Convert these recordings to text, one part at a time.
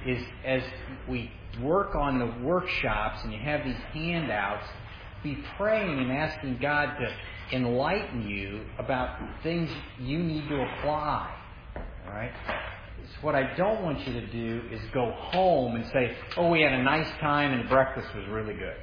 is as we work on the workshops and you have these handouts, be praying and asking God to enlighten you about things you need to apply. All right? So what I don't want you to do is go home and say, oh, we had a nice time and breakfast was really good.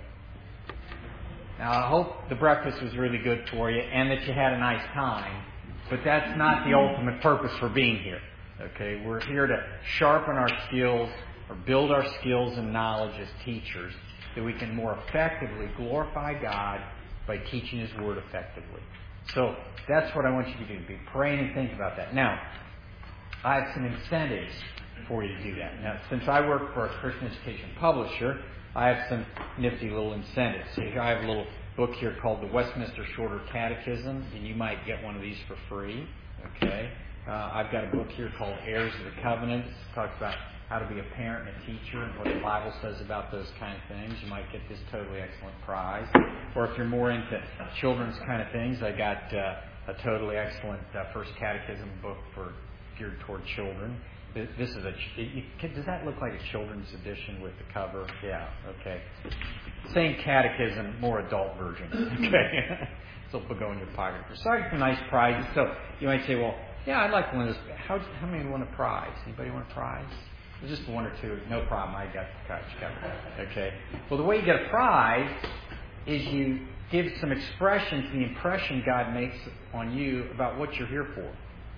Now, I hope the breakfast was really good for you and that you had a nice time, but that's not the ultimate purpose for being here. Okay? We're here to sharpen our skills or build our skills and knowledge as teachers so we can more effectively glorify God by teaching His Word effectively. So that's what I want you to do. Be praying and think about that. Now, I have some incentives for you to do that. Now, since I work for a Christian education publisher, I have some nifty little incentives. So I have a little book here called the Westminster Shorter Catechism, and you might get one of these for free. Okay. I've got a book here called Heirs of the Covenant. It talks about how to be a parent and a teacher and what the Bible says about those kind of things. You might get this totally excellent prize. Or if you're more into children's kind of things, I got a totally excellent First Catechism book geared toward children. This is does that look like a children's edition with the cover? Yeah, okay. Same catechism, more adult version. Okay. So it'll go in your pocket. So I got some nice prizes. So you might say, well, yeah, I'd like one of those. How many want a prize? Anybody want a prize? Just one or two. No problem. I got the couch covered. Okay. Well, the way you get a prize is you give some expression to the impression God makes on you about what you're here for.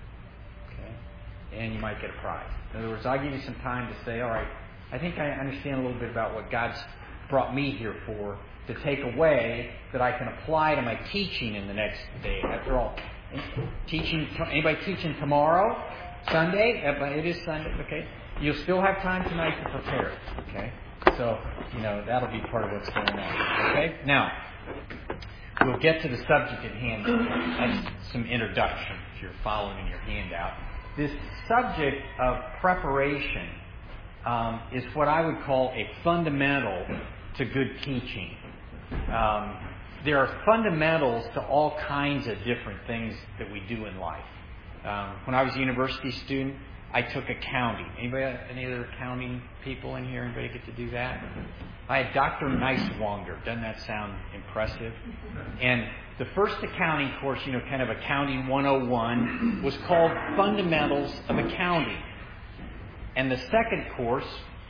Okay. And you might get a prize. In other words, I'll give you some time to say, all right, I think I understand a little bit about what God's brought me here for, to take away that I can apply to my teaching in the next day. After all, anybody teaching tomorrow? Sunday? It is Sunday, okay. You'll still have time tonight to prepare it, okay? So, that'll be part of what's going on, okay? Now, we'll get to the subject at hand. That's some introduction, if you're following in your handout. This subject of preparation is what I would call a fundamental to good teaching. There are fundamentals to all kinds of different things that we do in life. When I was a university student, I took accounting. Any other accounting people in here? Anybody get to do that? I had Dr. Neiswanger. Doesn't that sound impressive? And the first accounting course, kind of Accounting 101, was called Fundamentals of Accounting. And the second course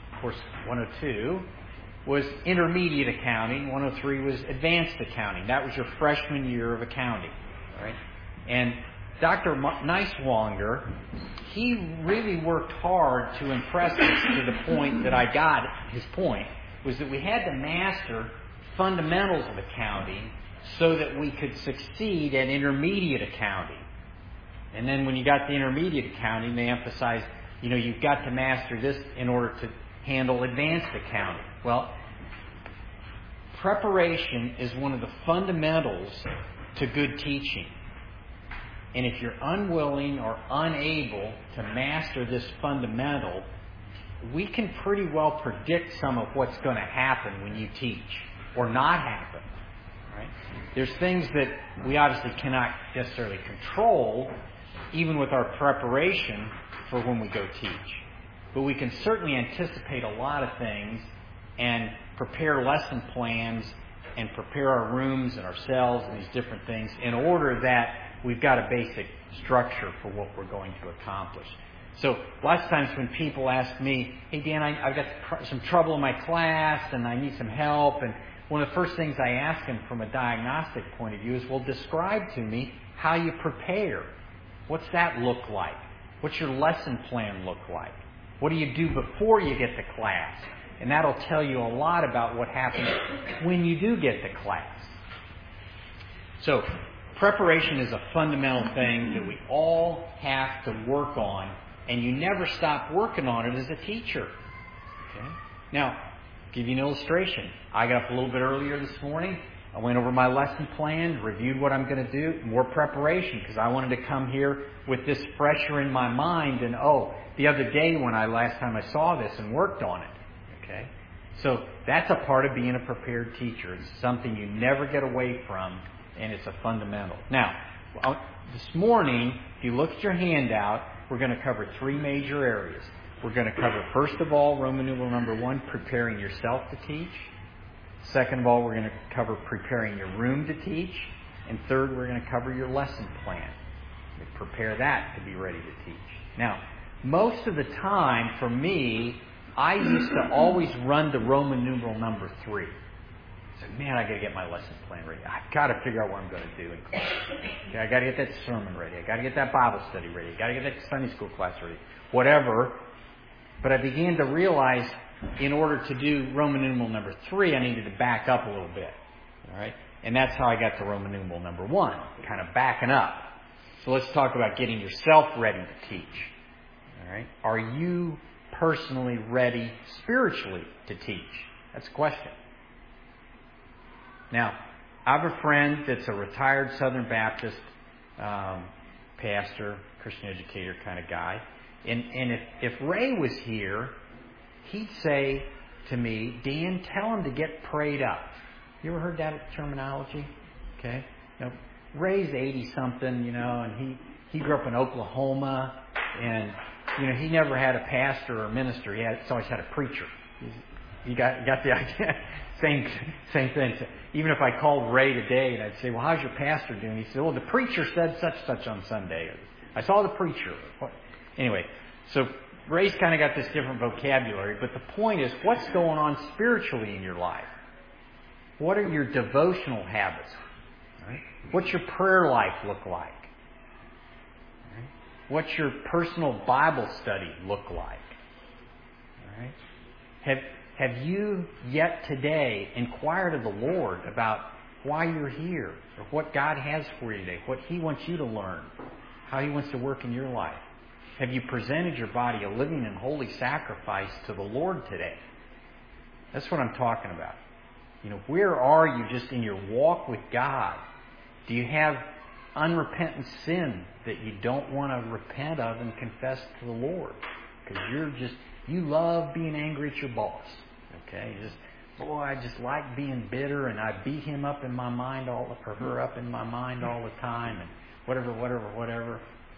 102, was Intermediate Accounting. 103 was Advanced Accounting. That was your freshman year of accounting. All right? And Dr. Neiswanger, he really worked hard to impress us to the point that I got. His point was that we had to master fundamentals of accounting so that we could succeed at intermediate accounting. And then when you got to intermediate accounting, they emphasized, you've got to master this in order to handle advanced accounting. Well, preparation is one of the fundamentals to good teaching. And if you're unwilling or unable to master this fundamental, we can pretty well predict some of what's going to happen when you teach or not happen. Right? There's things that we obviously cannot necessarily control, even with our preparation for when we go teach. But we can certainly anticipate a lot of things and prepare lesson plans and prepare our rooms and ourselves and these different things in order that we've got a basic structure for what we're going to accomplish. So lots of times when people ask me, hey Dan, I've got some trouble in my class and I need some help, and one of the first things I ask them from a diagnostic point of view is, well, describe to me how you prepare. What's that look like? What's your lesson plan look like? What do you do before you get to class? And that'll tell you a lot about what happens when you do get to class. So preparation is a fundamental thing that we all have to work on, and you never stop working on it as a teacher. Okay? Now, I'll give you an illustration. I got up a little bit earlier this morning. I went over my lesson plan, reviewed what I'm going to do, more preparation, because I wanted to come here with this fresher in my mind than, the other day when last time I saw this and worked on it. Okay? So that's a part of being a prepared teacher. It's something you never get away from, and it's a fundamental. Now, this morning, if you look at your handout, we're going to cover three major areas. we're going to cover, first of all, Roman numeral number 1, preparing yourself to teach. Second of all, we're going to cover preparing your room to teach. And third, we're going to cover your lesson plan. Prepare that to be ready to teach. Now, most of the time, for me, I used to always run to Roman numeral number 3. So, man, I got to get my lesson plan ready. I've got to figure out what I'm going to do in class. Okay, I got to get that sermon ready. I got to get that Bible study ready. I got to get that Sunday school class ready. Whatever. But I began to realize, in order to do Roman numeral number 3, I needed to back up a little bit. All right, and that's how I got to Roman numeral number 1, kind of backing up. So let's talk about getting yourself ready to teach. All right, are you personally ready spiritually to teach? That's a question. Now, I have a friend that's a retired Southern Baptist pastor, Christian educator kind of guy. And if Ray was here, he'd say to me, Dan, tell him to get prayed up. You ever heard that terminology? Okay. Now, Ray's 80-something, and he grew up in Oklahoma, and, he never had a pastor or minister. He's always had a preacher. You got the idea? Same thing. So even if I called Ray today and I'd say, well, how's your pastor doing? He said, well, the preacher said such on Sunday. I saw the preacher. Anyway, so Ray's kind of got this different vocabulary, but the point is, what's going on spiritually in your life? What are your devotional habits? Right? What's your prayer life look like? Right? What's your personal Bible study look like? All right? Have you yet today inquired of the Lord about why you're here, or what God has for you today, what He wants you to learn, how He wants to work in your life? Have you presented your body a living and holy sacrifice to the Lord today? That's what I'm talking about. Where are you just in your walk with God? Do you have unrepentant sin that you don't want to repent of and confess to the Lord? Because you love being angry at your boss. Okay? I just like being bitter, and I beat him up in my mind or her up in my mind all the time, and whatever.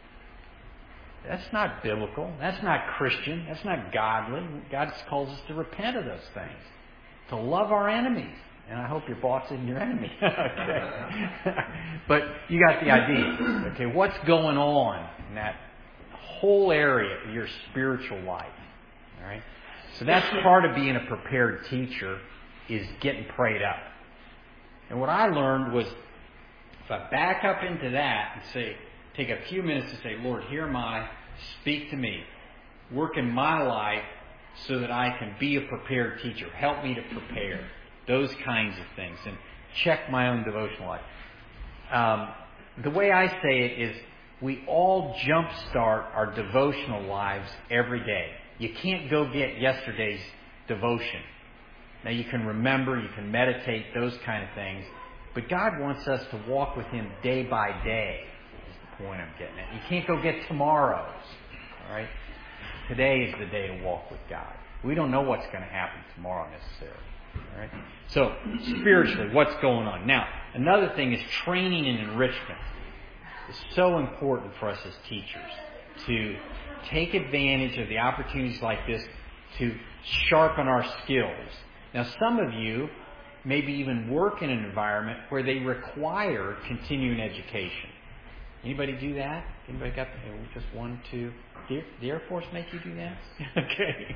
That's not biblical. That's not Christian. That's not godly. God calls us to repent of those things. To love our enemies. And I hope your boss isn't your enemy. Okay. But you got the idea. Okay, what's going on in that whole area of your spiritual life? All right? So that's part of being a prepared teacher, is getting prayed up. And what I learned was, if I back up into that and take a few minutes to say, Lord, here am I, speak to me. Work in my life so that I can be a prepared teacher. Help me to prepare. Those kinds of things. And check my own devotional life. The way I say it is, we all jumpstart our devotional lives every day. You can't go get yesterday's devotion. Now you can remember, you can meditate, those kind of things. But God wants us to walk with Him day by day, is the point I'm getting at. You can't go get tomorrow's. All right? Today is the day to walk with God. We don't know what's going to happen tomorrow necessarily. All right? So, spiritually, what's going on? Now, another thing is training and enrichment. It's so important for us as teachers to take advantage of the opportunities like this to sharpen our skills. Now, some of you maybe even work in an environment where they require continuing education. Anybody do that? Anybody got just 1, 2? The Air Force make you do that? Okay.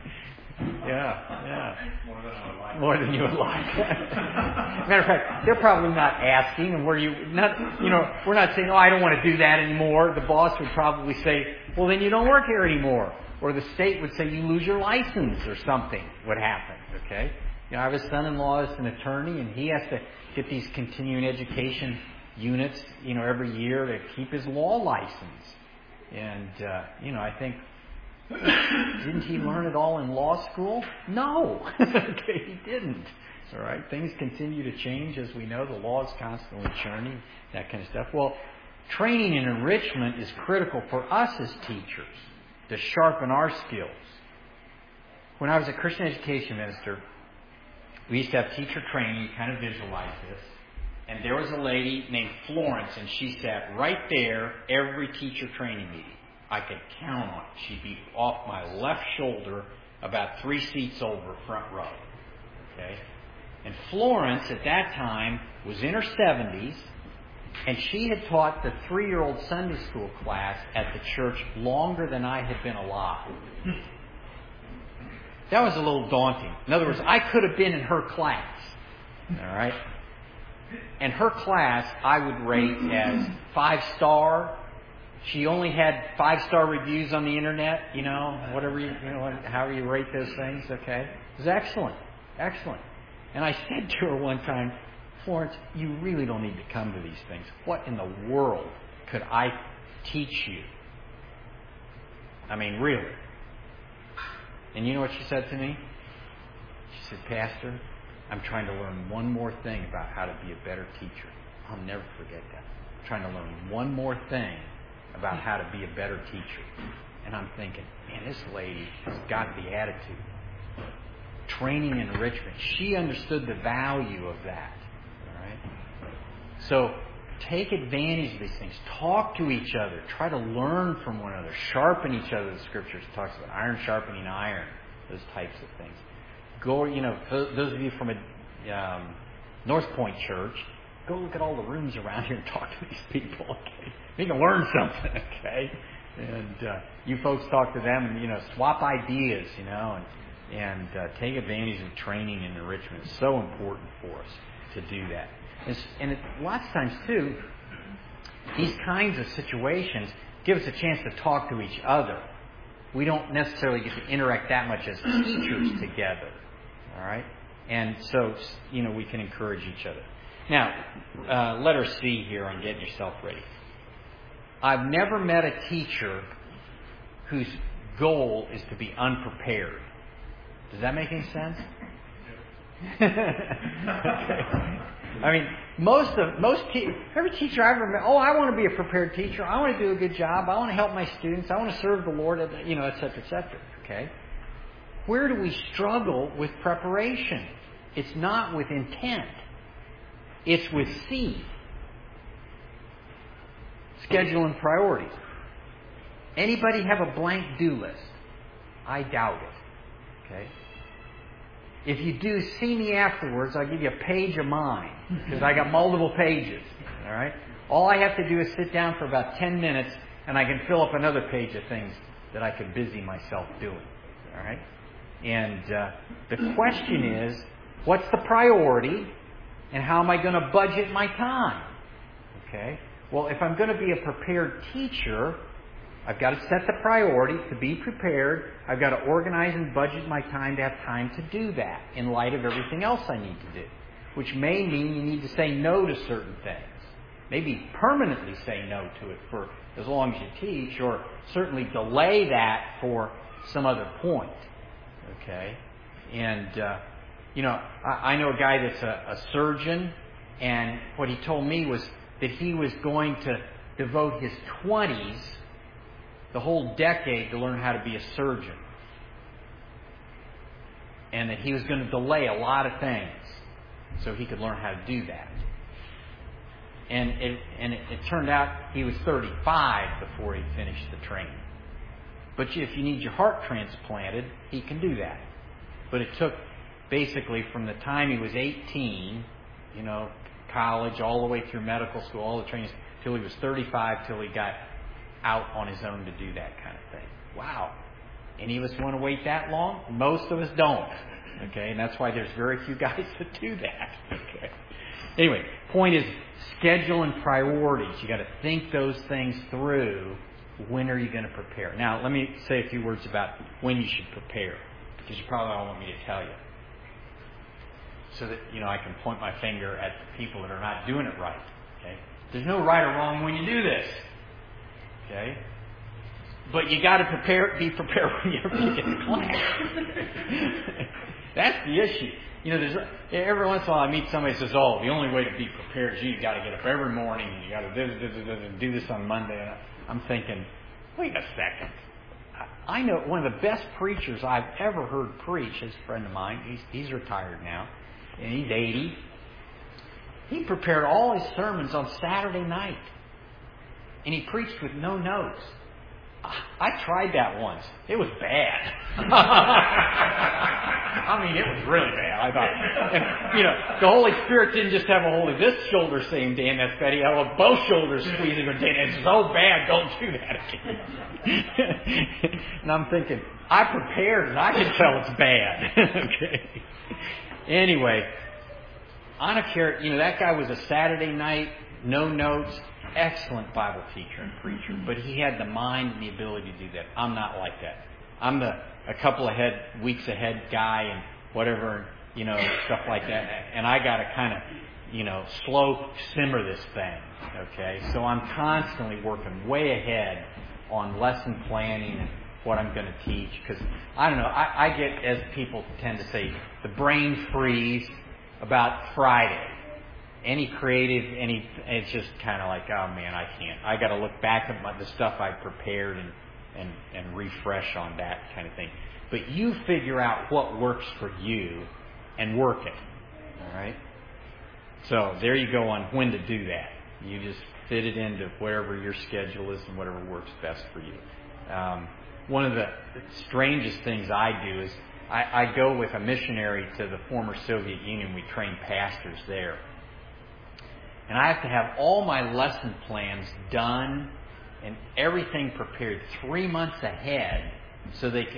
Yeah. More than you would like. Matter of fact, they're probably not asking, and we're not saying, I don't want to do that anymore. The boss would probably say, well, then you don't work here anymore. Or the state would say you lose your license or something would happen. Okay? I have a son-in-law that's an attorney, and he has to get these continuing education units, every year to keep his law license. And, I think, didn't he learn it all in law school? No. Okay, he didn't. All right, things continue to change, as we know. The law is constantly churning, that kind of stuff. Well, training and enrichment is critical for us as teachers to sharpen our skills. When I was a Christian education minister, we used to have teacher training. You kind of visualize this. And there was a lady named Florence, and she sat right there every teacher training meeting. I could count on it. She'd be off my left shoulder, about 3 seats over, front row. Okay? And Florence, at that time, was in her 70s, and she had taught the 3-year-old Sunday school class at the church longer than I had been alive. That was a little daunting. In other words, I could have been in her class. All right? And her class, I would rate as 5-star. She only had 5-star reviews on the internet, whatever however you rate those things, okay? It was excellent. Excellent. And I said to her one time, Florence, you really don't need to come to these things. What in the world could I teach you? I mean, really. And you know what she said to me? She said, Pastor, I'm trying to learn one more thing about how to be a better teacher. I'll never forget that. I'm trying to learn one more thing about how to be a better teacher. And I'm thinking, man, this lady has got the attitude. Training and enrichment. She understood the value of that. All right? So take advantage of these things. Talk to each other. Try to learn from one another. Sharpen each other. The Scriptures talks about iron sharpening iron. Those types of things. Go, those of you from a North Point church, go look at all the rooms around here and talk to these people. Okay, you can learn something. Okay, and you folks talk to them and swap ideas. And take advantage of training and enrichment. It's so important for us to do that. And lots of times too, these kinds of situations give us a chance to talk to each other. We don't necessarily get to interact that much as teachers together. All right? And so, we can encourage each other. Now, letter C here on getting yourself ready. I've never met a teacher whose goal is to be unprepared. Does that make any sense? Okay. I mean, every teacher I've ever met, I want to be a prepared teacher. I want to do a good job. I want to help my students. I want to serve the Lord, et cetera, et cetera. Okay? Where do we struggle with preparation? It's not with intent. It's with seed. Schedule and priorities. Anybody have a blank do list? I doubt it. Okay? If you do, see me afterwards. I'll give you a page of mine because I got multiple pages. All right? All I have to do is sit down for about 10 minutes and I can fill up another page of things that I could busy myself doing. All right? And the question is, what's the priority and how am I going to budget my time? Okay? Well, if I'm going to be a prepared teacher, I've got to set the priority to be prepared. I've got to organize and budget my time to have time to do that in light of everything else I need to do, which may mean you need to say no to certain things. Maybe permanently say no to it for as long as you teach, or certainly delay that for some other point. Okay? And, I know a guy that's a surgeon, and what he told me was that he was going to devote his 20s, the whole decade, to learn how to be a surgeon. And that he was going to delay a lot of things so he could learn how to do that. And it turned out he was 35 before he finished the training. But if you need your heart transplanted, he can do that. But it took basically from the time he was 18, college, all the way through medical school, all the trainings, till he was 35, till he got out on his own to do that kind of thing. Wow. Any of us want to wait that long? Most of us don't. Okay, and that's why there's very few guys that do that. Okay. Anyway, point is schedule and priorities. You got to think those things through. When are you going to prepare? Now, let me say a few words about when you should prepare, because you probably all want me to tell you, so that I can point my finger at the people that are not doing it right. Okay, there's no right or wrong when you do this. Okay, but you got to be prepared whenever you get to class. That's the issue. There's every once in a while I meet somebody who says, "Oh, the only way to be prepared is you got to get up every morning and you got to do this on Monday." And I'm thinking, wait a second. I know one of the best preachers I've ever heard preach is a friend of mine. He's retired now, and he's 80. He prepared all his sermons on Saturday night, and he preached with no notes. I tried that once. It was bad. I mean, it was really bad. I thought, and, the Holy Spirit didn't just have a hold of this shoulder saying, Dan, that's bad. He had both shoulders squeezing and Dan, it's so bad, don't do that again. And I'm thinking, I prepared and I can tell it's bad. Okay. Anyway, Anna-Carrot, that guy was a Saturday night, no notes, excellent Bible teacher and preacher, but he had the mind and the ability to do that. I'm not like that. I'm a couple weeks ahead guy and whatever, stuff like that. And I got to kind of, slow simmer this thing. Okay, so I'm constantly working way ahead on lesson planning and what I'm going to teach, because I don't know. I get, as people tend to say, the brain freeze about Friday. Any creative, it's just kind of like, oh man, I can't. I got to look back at the stuff I prepared and refresh on that kind of thing. But you figure out what works for you and work it. All right? So there you go on when to do that. You just fit it into whatever your schedule is and whatever works best for you. One of the strangest things I do is I go with a missionary to the former Soviet Union. We train pastors there. And I have to have all my lesson plans done and everything prepared 3 months ahead, so they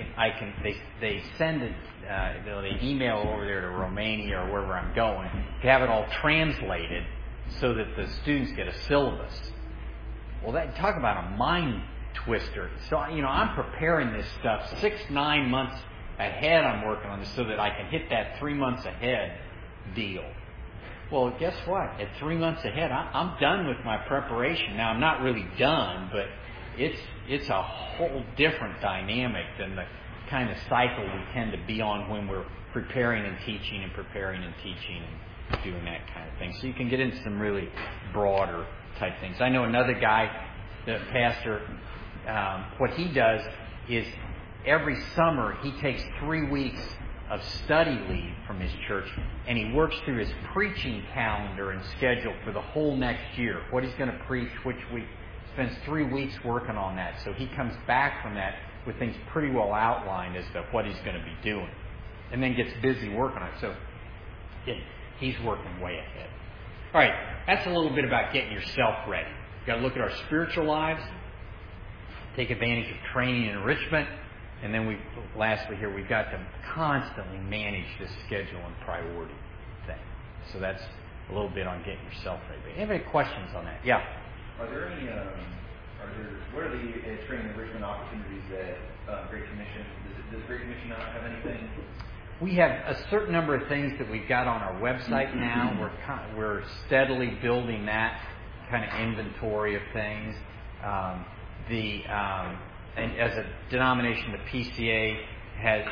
send it, they email over there to Romania or wherever I'm going to have it all translated so that the students get a syllabus. Well, talk about a mind twister. So I'm preparing this stuff 6-9 months ahead. I'm working on this so that I can hit that 3 months ahead deal. Well, guess what? At 3 months ahead, I'm done with my preparation. Now, I'm not really done, but it's a whole different dynamic than the kind of cycle we tend to be on when we're preparing and teaching and preparing and teaching and doing that kind of thing. So you can get into some really broader type things. I know another guy, the pastor, what he does is every summer he takes 3 weeks of study leave from his church, and he works through his preaching calendar and schedule for the whole next year. What he's going to preach, which week. Spends 3 weeks working on that. So he comes back from that with things pretty well outlined as to what he's going to be doing, and then gets busy working on it. So he's working way ahead. All right, that's a little bit about getting yourself ready. You've got to look at our spiritual lives, take advantage of training and enrichment. And then lastly here, we've got to constantly manage this schedule and priority thing. So that's a little bit on getting yourself ready. But any questions on that? Yeah. Are there any? What are the training and enrichment opportunities that Great Commission? Does Great Commission not have anything? We have a certain number of things that we've got on our website now. We're steadily building that kind of inventory of things. And as a denomination, the PCA has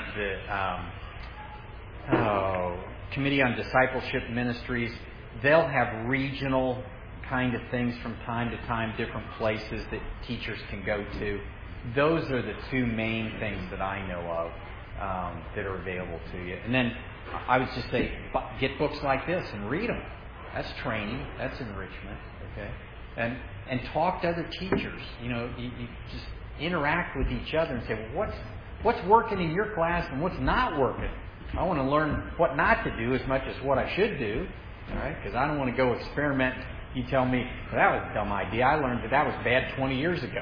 the Committee on Discipleship Ministries. They'll have regional kind of things from time to time, different places that teachers can go to. Those are the two main things that I know of that are available to you. And then I would just say, get books like this and read them. That's training. That's enrichment. Okay, and talk to other teachers. You just interact with each other and say, well, what's working in your class and what's not working? I want to learn what not to do as much as what I should do. All right, because I don't want to go experiment. You tell me, well, that was a dumb idea. I learned that was bad 20 years ago.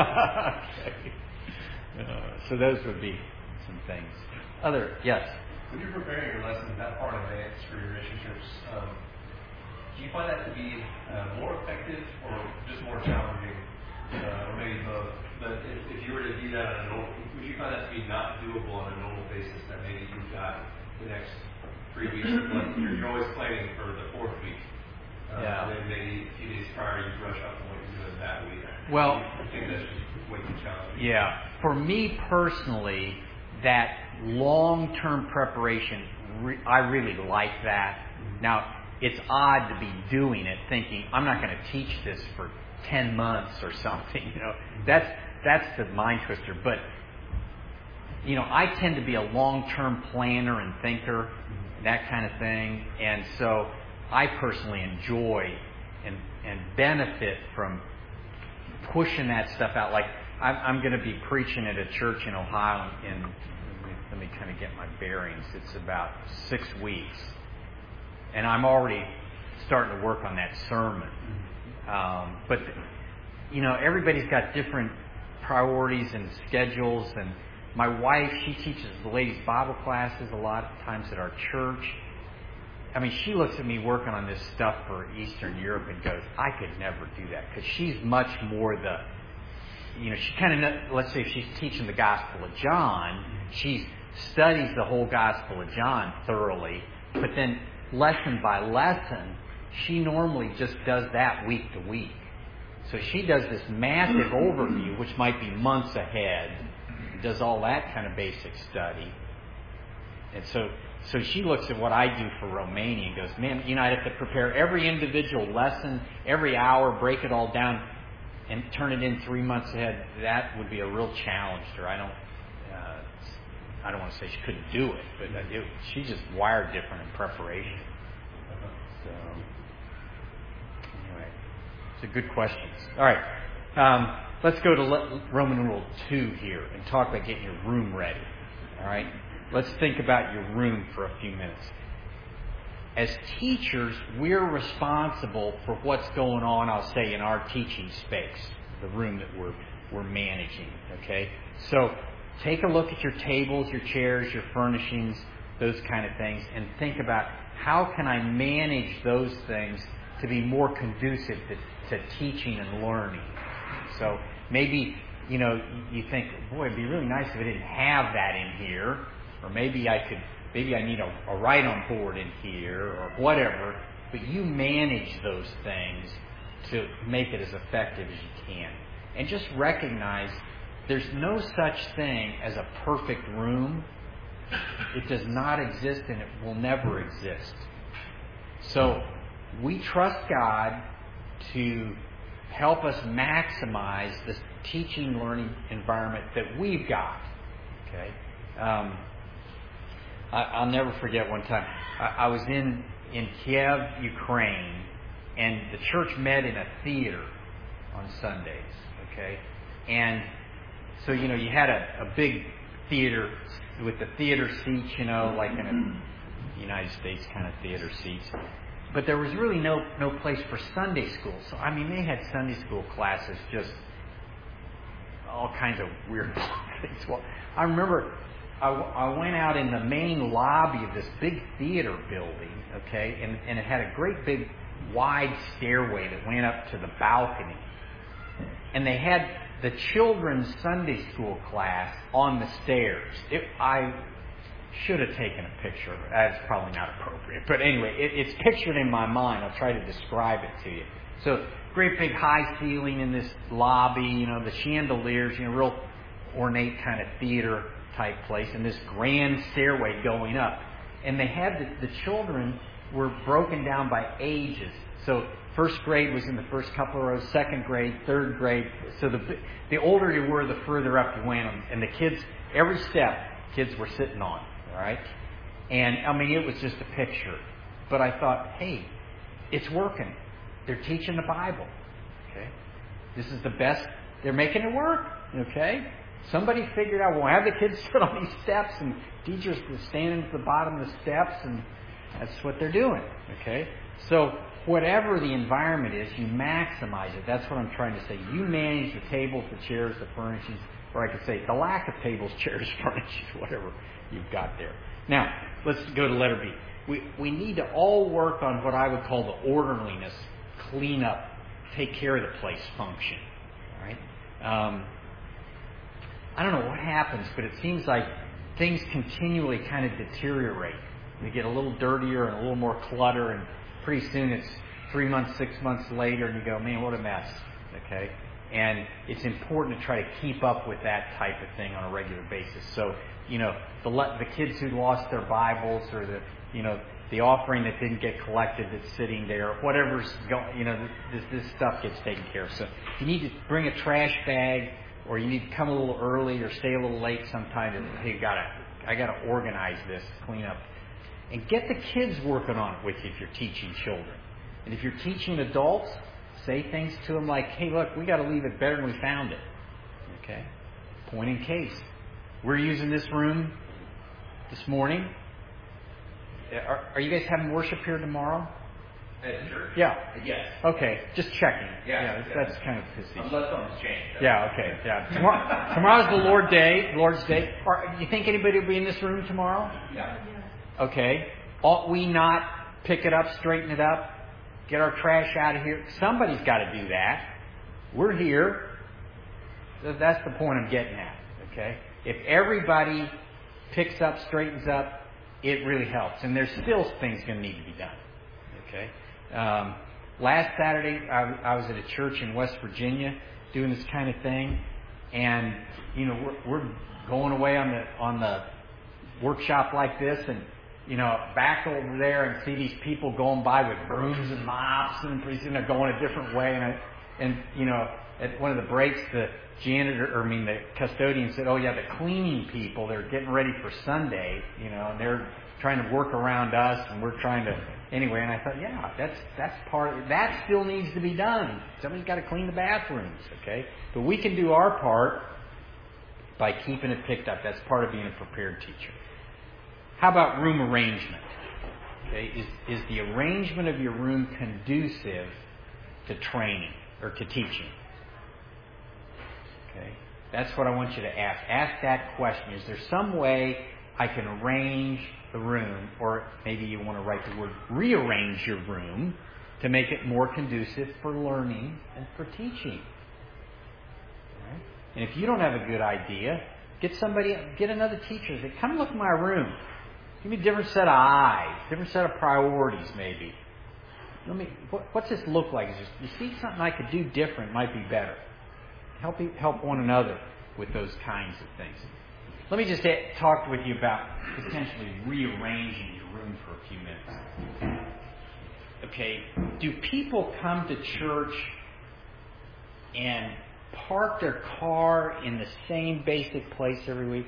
So those would be some things. Yes? When you're preparing your lessons that far in advance for your mission trips, do you find that to be more effective or just more challenging? Or maybe both. But if you were to do that on a normal, would you find that to be not doable on a normal basis? That maybe you've got the next 3 weeks of lessons. You're always planning for the 4th week. And then maybe a few days prior you brush up on what you're doing that week. Well, I think that's just way too challenging. Yeah. For me personally, that long-term preparation, I really like that. Now, it's odd to be doing it thinking, I'm not going to teach this for 10 months or something. That's the mind twister. But, I tend to be a long-term planner and thinker, that kind of thing. And so I personally enjoy and benefit from pushing that stuff out. Like I'm going to be preaching at a church in Ohio in, let me kind of get my bearings. It's about 6 weeks. And I'm already starting to work on that sermon. But, everybody's got different priorities and schedules. And my wife, she teaches the ladies' Bible classes a lot of times at our church. I mean, she looks at me working on this stuff for Eastern Europe and goes, I could never do that. Because she's much more she kind of, let's say if she's teaching the Gospel of John, she studies the whole Gospel of John thoroughly. But then lesson by lesson, she normally just does that week to week. So she does this massive overview, which might be months ahead, does all that kind of basic study. And so she looks at what I do for Romania and goes, man, I'd have to prepare every individual lesson, every hour, break it all down, and turn it in 3 months ahead. That would be a real challenge to her. I don't want to say she couldn't do it, but she's just wired different in preparation. So, anyway, so good questions. All right, let's go to Roman numeral 2 here and talk about getting your room ready. All right, let's think about your room for a few minutes. As teachers, we're responsible for what's going on, I'll say, in our teaching space, the room that we're managing. Okay, so take a look at your tables, your chairs, your furnishings, those kind of things, and think about how can I manage those things to be more conducive to teaching and learning. So maybe, you think, boy, it'd be really nice if I didn't have that in here, or maybe I need a write-on board in here, or whatever, but you manage those things to make it as effective as you can. And just recognize there's no such thing as a perfect room. It does not exist, and it will never exist. So we trust God to help us maximize this teaching, learning environment that we've got. Okay, I'll never forget one time. I was in Kiev, Ukraine, and the church met in a theater on Sundays. Okay, and so, you had a big theater with the theater seats, like in a United States kind of theater seats. But there was really no place for Sunday school. So, they had Sunday school classes, just all kinds of weird things. Well, I remember I went out in the main lobby of this big theater building, okay, and it had a great big wide stairway that went up to the balcony. And they had the children's Sunday school class on the stairs. I should have taken a picture of it. That's probably not appropriate. But anyway, it's pictured in my mind. I'll try to describe it to you. So, great big high ceiling in this lobby, the chandeliers, real ornate kind of theater type place, and this grand stairway going up. And they had the children were broken down by ages. So, first grade was in the first couple of rows, second grade, third grade. So the older you were, the further up you went. And the kids, every step, kids were sitting on. All right? And, it was just a picture. But I thought, hey, it's working. They're teaching the Bible. Okay? This is the best. They're making it work. Okay? Somebody figured out, we'll have the kids sit on these steps, and teachers standing at the bottom of the steps, and that's what they're doing. Okay? So, whatever the environment is, you maximize it. That's what I'm trying to say. You manage the tables, the chairs, the furnishings, or I could say the lack of tables, chairs, furnishings, whatever you've got there. Now, let's go to letter B. We need to all work on what I would call the orderliness, clean up, take care of the place function. All right? I don't know what happens, but it seems like things continually kind of deteriorate. They get a little dirtier and a little more clutter, and pretty soon it's 3 months, 6 months later, and you go, man, what a mess. Okay? And it's important to try to keep up with that type of thing on a regular basis. So, the kids who lost their Bibles, or the offering that didn't get collected that's sitting there, whatever's going, this stuff gets taken care of. So you need to bring a trash bag, or you need to come a little early or stay a little late sometime. And, hey, I gotta organize this, clean up. And get the kids working on it with you if you're teaching children. And if you're teaching adults, say things to them like, hey, look, we got to leave it better than we found it. Okay? Point in case. We're using this room this morning. Are you guys having worship here tomorrow? At church? Yeah. Yes. Okay, just checking. Yeah. That's kind of pissy. Unless something's changed. Yeah, okay. Yeah. Tomorrow's the Lord's Day. You think anybody will be in this room tomorrow? Yeah. Okay. Ought we not pick it up, straighten it up, get our trash out of here? Somebody's got to do that. We're here. That's the point I'm getting at. Okay. If everybody picks up, straightens up, it really helps. And there's still things going to need to be done. Okay. Last Saturday, I was at a church in West Virginia doing this kind of thing, and we're going away on the workshop like this, and back over there and see these people going by with brooms and mops, and they're going a different way, and at one of the breaks, the custodian said, "Oh yeah, the cleaning people, they're getting ready for Sunday, and they're trying to work around us, and we're trying to." Anyway, and I thought, yeah, that's part of it. That still needs to be done. Somebody's got to clean the bathrooms, okay? But we can do our part by keeping it picked up. That's part of being a prepared teacher. How about room arrangement? Okay, is the arrangement of your room conducive to training or to teaching? Okay, that's what I want you to ask. Ask that question. Is there some way I can arrange the room, or maybe you want to write the word rearrange your room to make it more conducive for learning and for teaching? Right? And if you don't have a good idea, get another teacher. Say, come look at my room. Give me a different set of eyes, different set of priorities, maybe. What's this look like? You see something I could do different might be better. Help one another with those kinds of things. Let me just talk with you about potentially rearranging your room for a few minutes. Okay, do people come to church and park their car in the same basic place every week?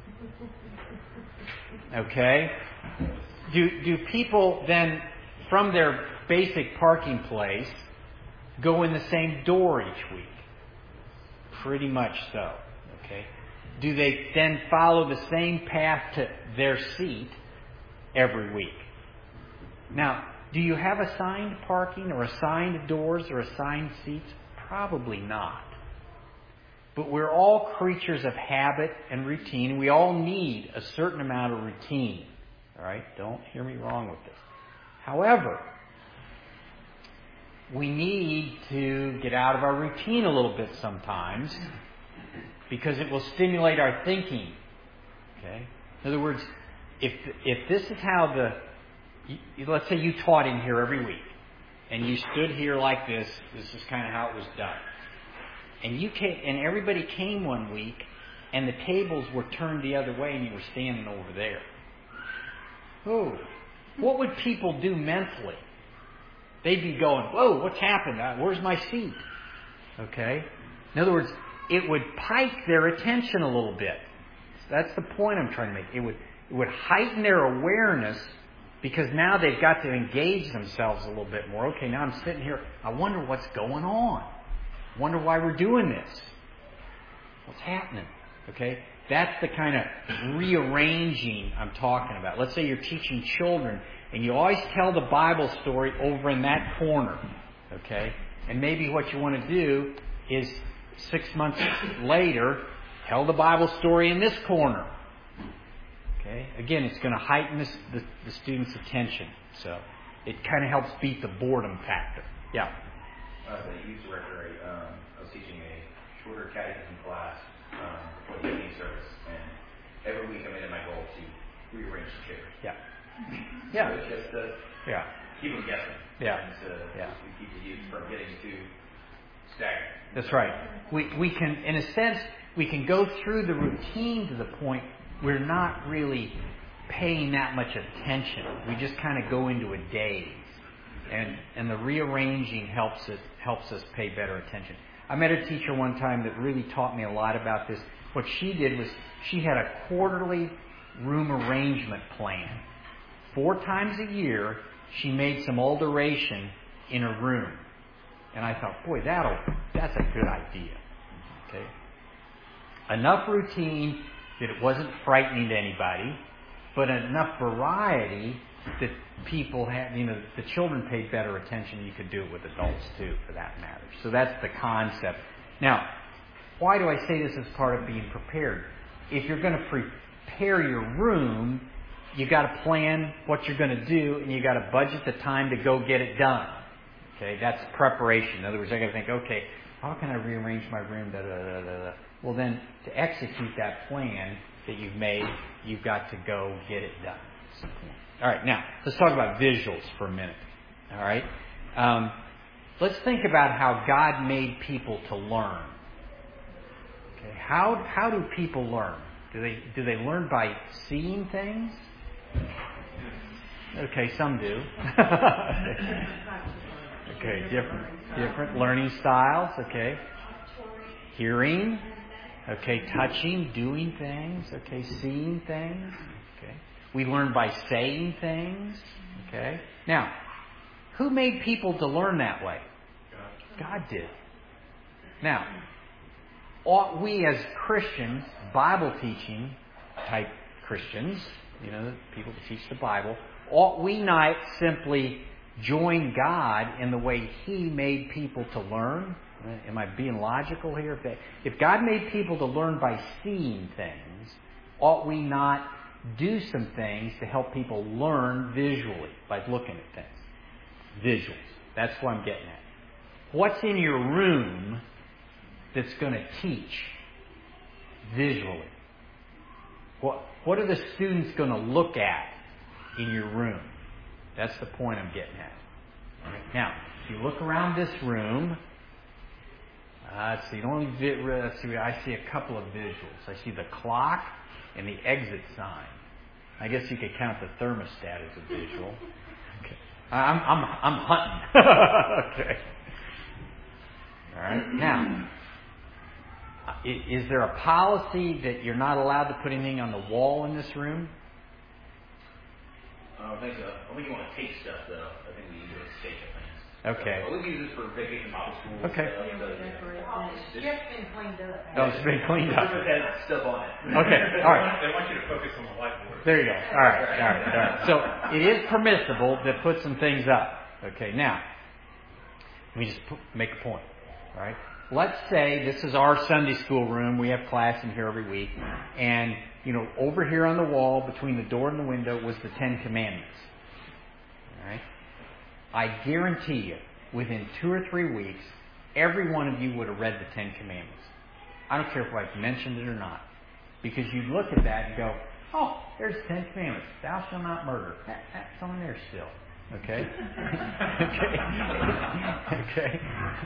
Okay. Do people then, from their basic parking place, go in the same door each week? Pretty much so. Okay. Do they then follow the same path to their seat every week? Now, do you have assigned parking or assigned doors or assigned seats? Probably not. But we're all creatures of habit and routine. We all need a certain amount of routine. All right? Don't hear me wrong with this. However, we need to get out of our routine a little bit sometimes, because it will stimulate our thinking. Okay? In other words, if this is how let's say you taught in here every week, and you stood here like this is kind of how it was done. And everybody came one week, and the tables were turned the other way, and you were standing over there. Oh, what would people do mentally? They'd be going, "Whoa, what's happened? Where's my seat?" Okay? In other words, it would pique their attention a little bit. That's the point I'm trying to make. It would heighten their awareness, because now they've got to engage themselves a little bit more. Okay, now I'm sitting here. I wonder what's going on. I wonder why we're doing this. What's happening? Okay? That's the kind of rearranging I'm talking about. Let's say you're teaching children, and you always tell the Bible story over in that corner. Okay? And maybe what you want to do is 6 months later, tell the Bible story in this corner. Okay? Again, it's going to heighten the student's attention. So it kind of helps beat the boredom factor. Yeah? As a youth director, I was teaching a shorter catechism class for the evening service, and every week I made it my goal to rearrange the chairs. Yeah. Yeah. So just to keep them guessing. Yeah. And to keep the youth from getting too stagnant. That's right. We can, in a sense, we can go through the routine to the point we're not really paying that much attention. We just kind of go into a daze. And the rearranging helps us pay better attention. I met a teacher one time that really taught me a lot about this. What she did was she had a quarterly room arrangement plan. 4 times a year, she made some alteration in her room. And I thought, boy, that's a good idea. Okay? enough routine that it wasn't frightening to anybody, but enough variety that people had, the children paid better attention. You could do it with adults too, for that matter. So that's the concept. Now, why do I say this as part of being prepared? If you're going to prepare your room, you got to plan what you're going to do, and you got to budget the time to go get it done. Okay, that's preparation. In other words, I got to think, okay, how can I rearrange my room? Da, da, da, da, da. Well, then to execute that plan that you've made, you've got to go get it done. All right, now let's talk about visuals for a minute. All right, let's think about how God made people to learn. Okay, how do people learn? Do they learn by seeing things? Okay, some do. Okay, different learning styles. Okay, hearing. Okay, touching, doing things. Okay, seeing things. Okay, we learn by saying things. Okay, now, who made people to learn that way? God did. Now, ought we as Christians, Bible teaching type Christians, people that teach the Bible, ought we not simply join God in the way He made people to learn? Am I being logical here? If God made people to learn by seeing things, ought we not do some things to help people learn visually by looking at things? Visuals. That's what I'm getting at. What's in your room that's going to teach visually? What are the students going to look at in your room? That's the point I'm getting at. Right. Now, if you look around this room, I see a couple of visuals. I see the clock and the exit sign. I guess you could count the thermostat as a visual. Okay. I'm hunting. Okay. All right. Now, is there a policy that you're not allowed to put anything on the wall in this room? I don't think so. I think you want to take stuff, though. I think we use it as station plans. Okay. So, we use this for vacation Bible school. Okay. It's been cleaned up. Oh, it's been cleaned up. It has stuff on it. Okay. All right. They want you to focus on the whiteboard. There you go. All right. So it is permissible to put some things up. Okay. Now, let me just make a point. All right. Let's say this is our Sunday school room. We have class in here every week. And, over here on the wall between the door and the window was the 10 Commandments. All right. I guarantee you, within 2 or 3 weeks, every one of you would have read the 10 Commandments. I don't care if I've mentioned it or not. Because you'd look at that and go, oh, there's the 10 Commandments. Thou shalt not murder. That's on there still. Okay? Okay?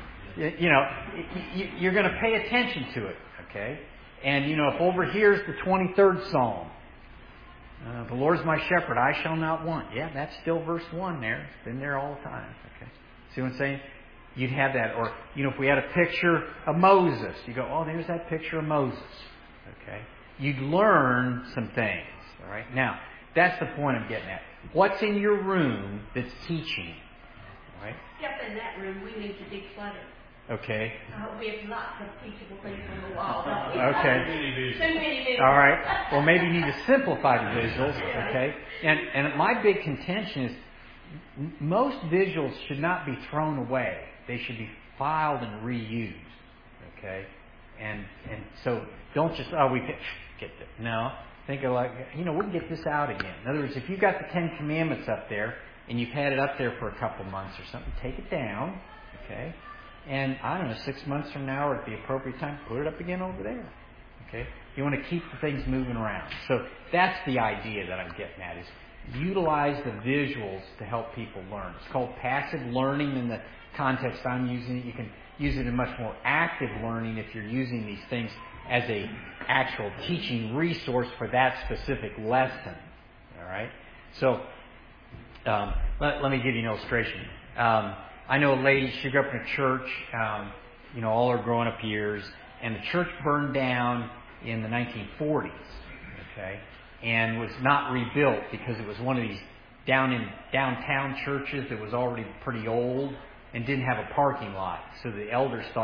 You're going to pay attention to it. Okay? And, if over here is the 23rd Psalm, the Lord is my shepherd, I shall not want. Yeah, that's still verse 1 there. It's been there all the time. Okay. See what I'm saying? You'd have that. Or, if we had a picture of Moses, you go, oh, there's that picture of Moses. Okay. You'd learn some things. All right. Now, that's the point I'm getting at. What's in your room that's teaching? All right. Yep, in that room we need to declutter. Okay. We have lots of teachable things on the wall. Okay. Too many visuals. All right. Well, maybe you need to simplify the visuals. Okay. And my big contention is most visuals should not be thrown away. They should be filed and reused. Okay. And so don't just we can get this. No. Think of we can get this out again. In other words, if you've got the 10 Commandments up there and you've had it up there for a couple months or something, take it down. Okay. And, 6 months from now or at the appropriate time, put it up again over there. Okay? You want to keep the things moving around. So that's the idea that I'm getting at, is utilize the visuals to help people learn. It's called passive learning in the context I'm using it. You can use it in much more active learning if you're using these things as a actual teaching resource for that specific lesson. All right? So let me give you an illustration. I know a lady, she grew up in a church, all her growing up years, and the church burned down in the 1940s, okay, and was not rebuilt because it was one of these downtown churches that was already pretty old and didn't have a parking lot. So the elders thought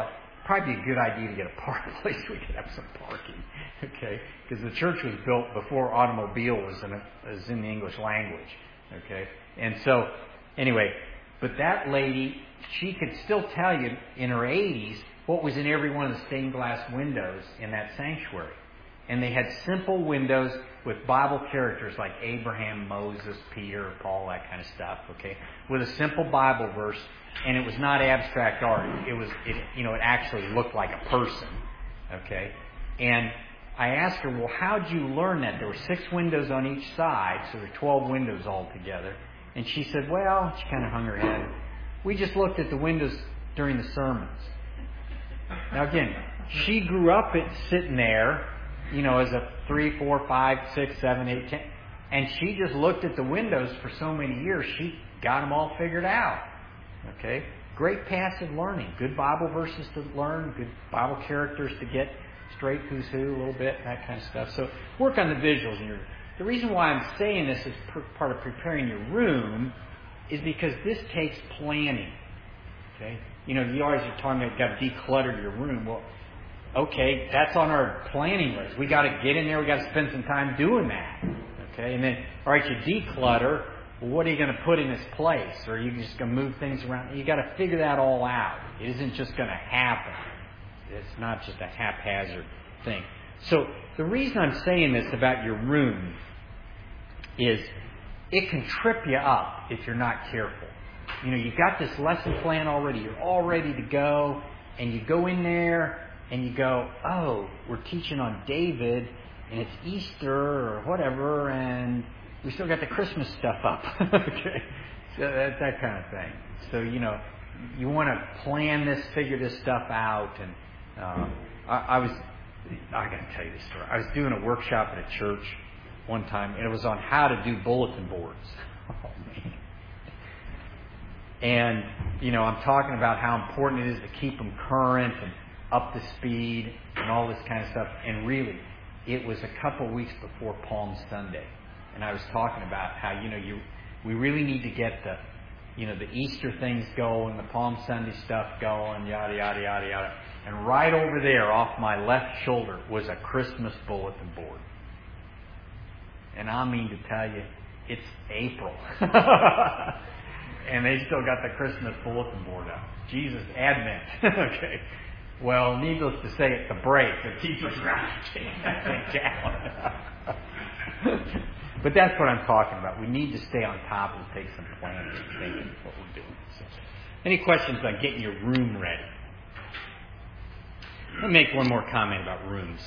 probably be a good idea to get a parking place we could have some parking, okay? Because the church was built before automobile was in the English language, okay? And so, anyway, but that lady, she could still tell you in her 80s what was in every one of the stained glass windows in that sanctuary. And they had simple windows with Bible characters like Abraham, Moses, Peter, Paul, that kind of stuff, okay? With a simple Bible verse, and it was not abstract art. It actually looked like a person, okay? And I asked her, well, how'd you learn that? There were 6 windows on each side, so there were 12 windows altogether. And she said, well, she kind of hung her head. We just looked at the windows during the sermons. Now again, she grew up sitting there, as a 3, 4, 5, 6, 7, 8, 10. And she just looked at the windows for so many years, she got them all figured out. Okay? Great passive learning. Good Bible verses to learn. Good Bible characters to get straight who's who a little bit, that kind of stuff. So work on the visuals. The reason why I'm saying this as part of preparing your room is because this takes planning. Okay? You always are talking about you've got to declutter your room. Well, okay, that's on our planning list. We got to get in there. We got to spend some time doing that. Okay? And then, all right, you declutter. Well, what are you going to put in its place? Or are you just going to move things around? You got to figure that all out. It isn't just going to happen. It's not just a haphazard thing. So the reason I'm saying this about your room is it can trip you up if you're not careful. You've got this lesson plan already. You're all ready to go. And you go in there and you go, oh, we're teaching on David and it's Easter or whatever, and we still got the Christmas stuff up. Okay, so that kind of thing. So you want to plan this, figure this stuff out. And I got to tell you this story. I was doing a workshop at a church one time, and it was on how to do bulletin boards. Oh man! And I'm talking about how important it is to keep them current and up to speed and all this kind of stuff. And really, it was a couple of weeks before Palm Sunday. And I was talking about how, we really need to get the Easter things going, the Palm Sunday stuff going, yada, yada, yada, yada. And right over there off my left shoulder was a Christmas bulletin board. And I mean to tell you, it's April. And they still got the Christmas bulletin board up. Jesus, Advent. Okay. Well, needless to say, at the break, the teachers were taking that thing down. But that's what I'm talking about. We need to stay on top and take some planning and thinking what we're doing. So, any questions on getting your room ready? Let me make one more comment about rooms.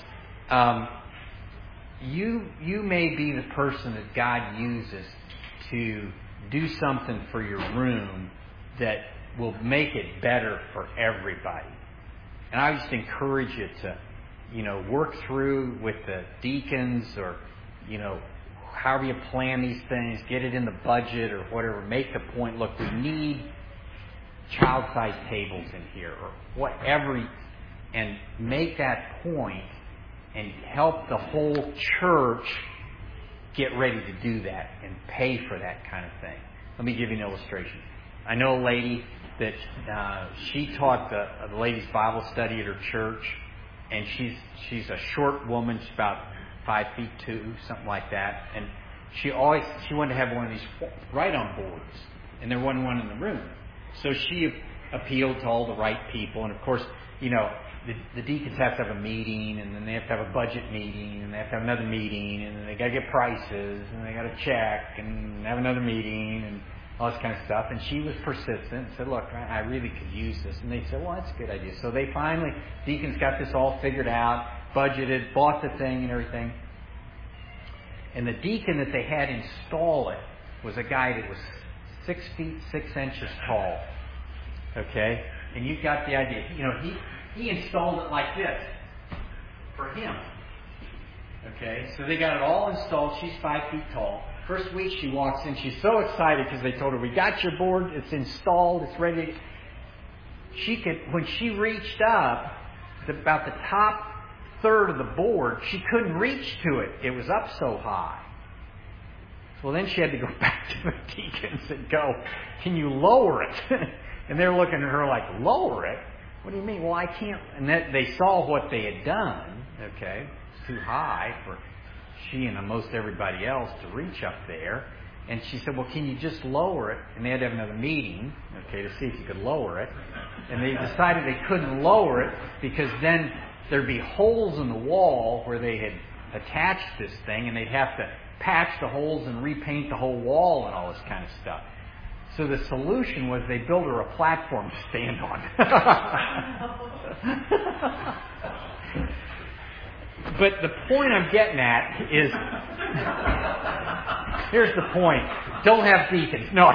You may be the person that God uses to do something for your room that will make it better for everybody. And I just encourage you to, work through with the deacons or, however you plan these things, get it in the budget or whatever. Make the point, look, we need child-sized tables in here or whatever, and make that point and help the whole church get ready to do that and pay for that kind of thing. Let me give you an illustration. I know a lady that she taught the ladies' Bible study at her church, and she's a short woman. She's about 5'2", something like that. And she wanted to have one of these write-on boards, and there wasn't one in the room. So she appealed to all the right people, and of course, the deacons have to have a meeting, and then they have to have a budget meeting, and they have to have another meeting, and then they got to get prices, and they got to check, and have another meeting, and all this kind of stuff. And she was persistent and said, look, I really could use this. And they said, well, that's a good idea. So they finally, deacons got this all figured out, budgeted, bought the thing and everything. And the deacon that they had install it was a guy that was 6 feet 6 inches tall. Okay? And you got the idea. He installed it like this for him. Okay? So they got it all installed. She's 5 feet tall. First week she walks in. She's so excited because they told her, we got your board. It's installed. It's ready. When she reached up to about the top third of the board, she couldn't reach to it. It was up so high. Well, then she had to go back to the deacons and go, can you lower it? And they're looking at her like, lower it? What do you mean? Well, I can't. And they saw what they had done. Okay, it's too high for she and most everybody else to reach up there. And she said, well, can you just lower it? And they had to have another meeting, okay, to see if you could lower it. And they decided they couldn't lower it because then there'd be holes in the wall where they had attached this thing, and they'd have to patch the holes and repaint the whole wall and all this kind of stuff. So the solution was they built her a platform to stand on. But the point I'm getting at is, here's the point. Don't have deacons. No.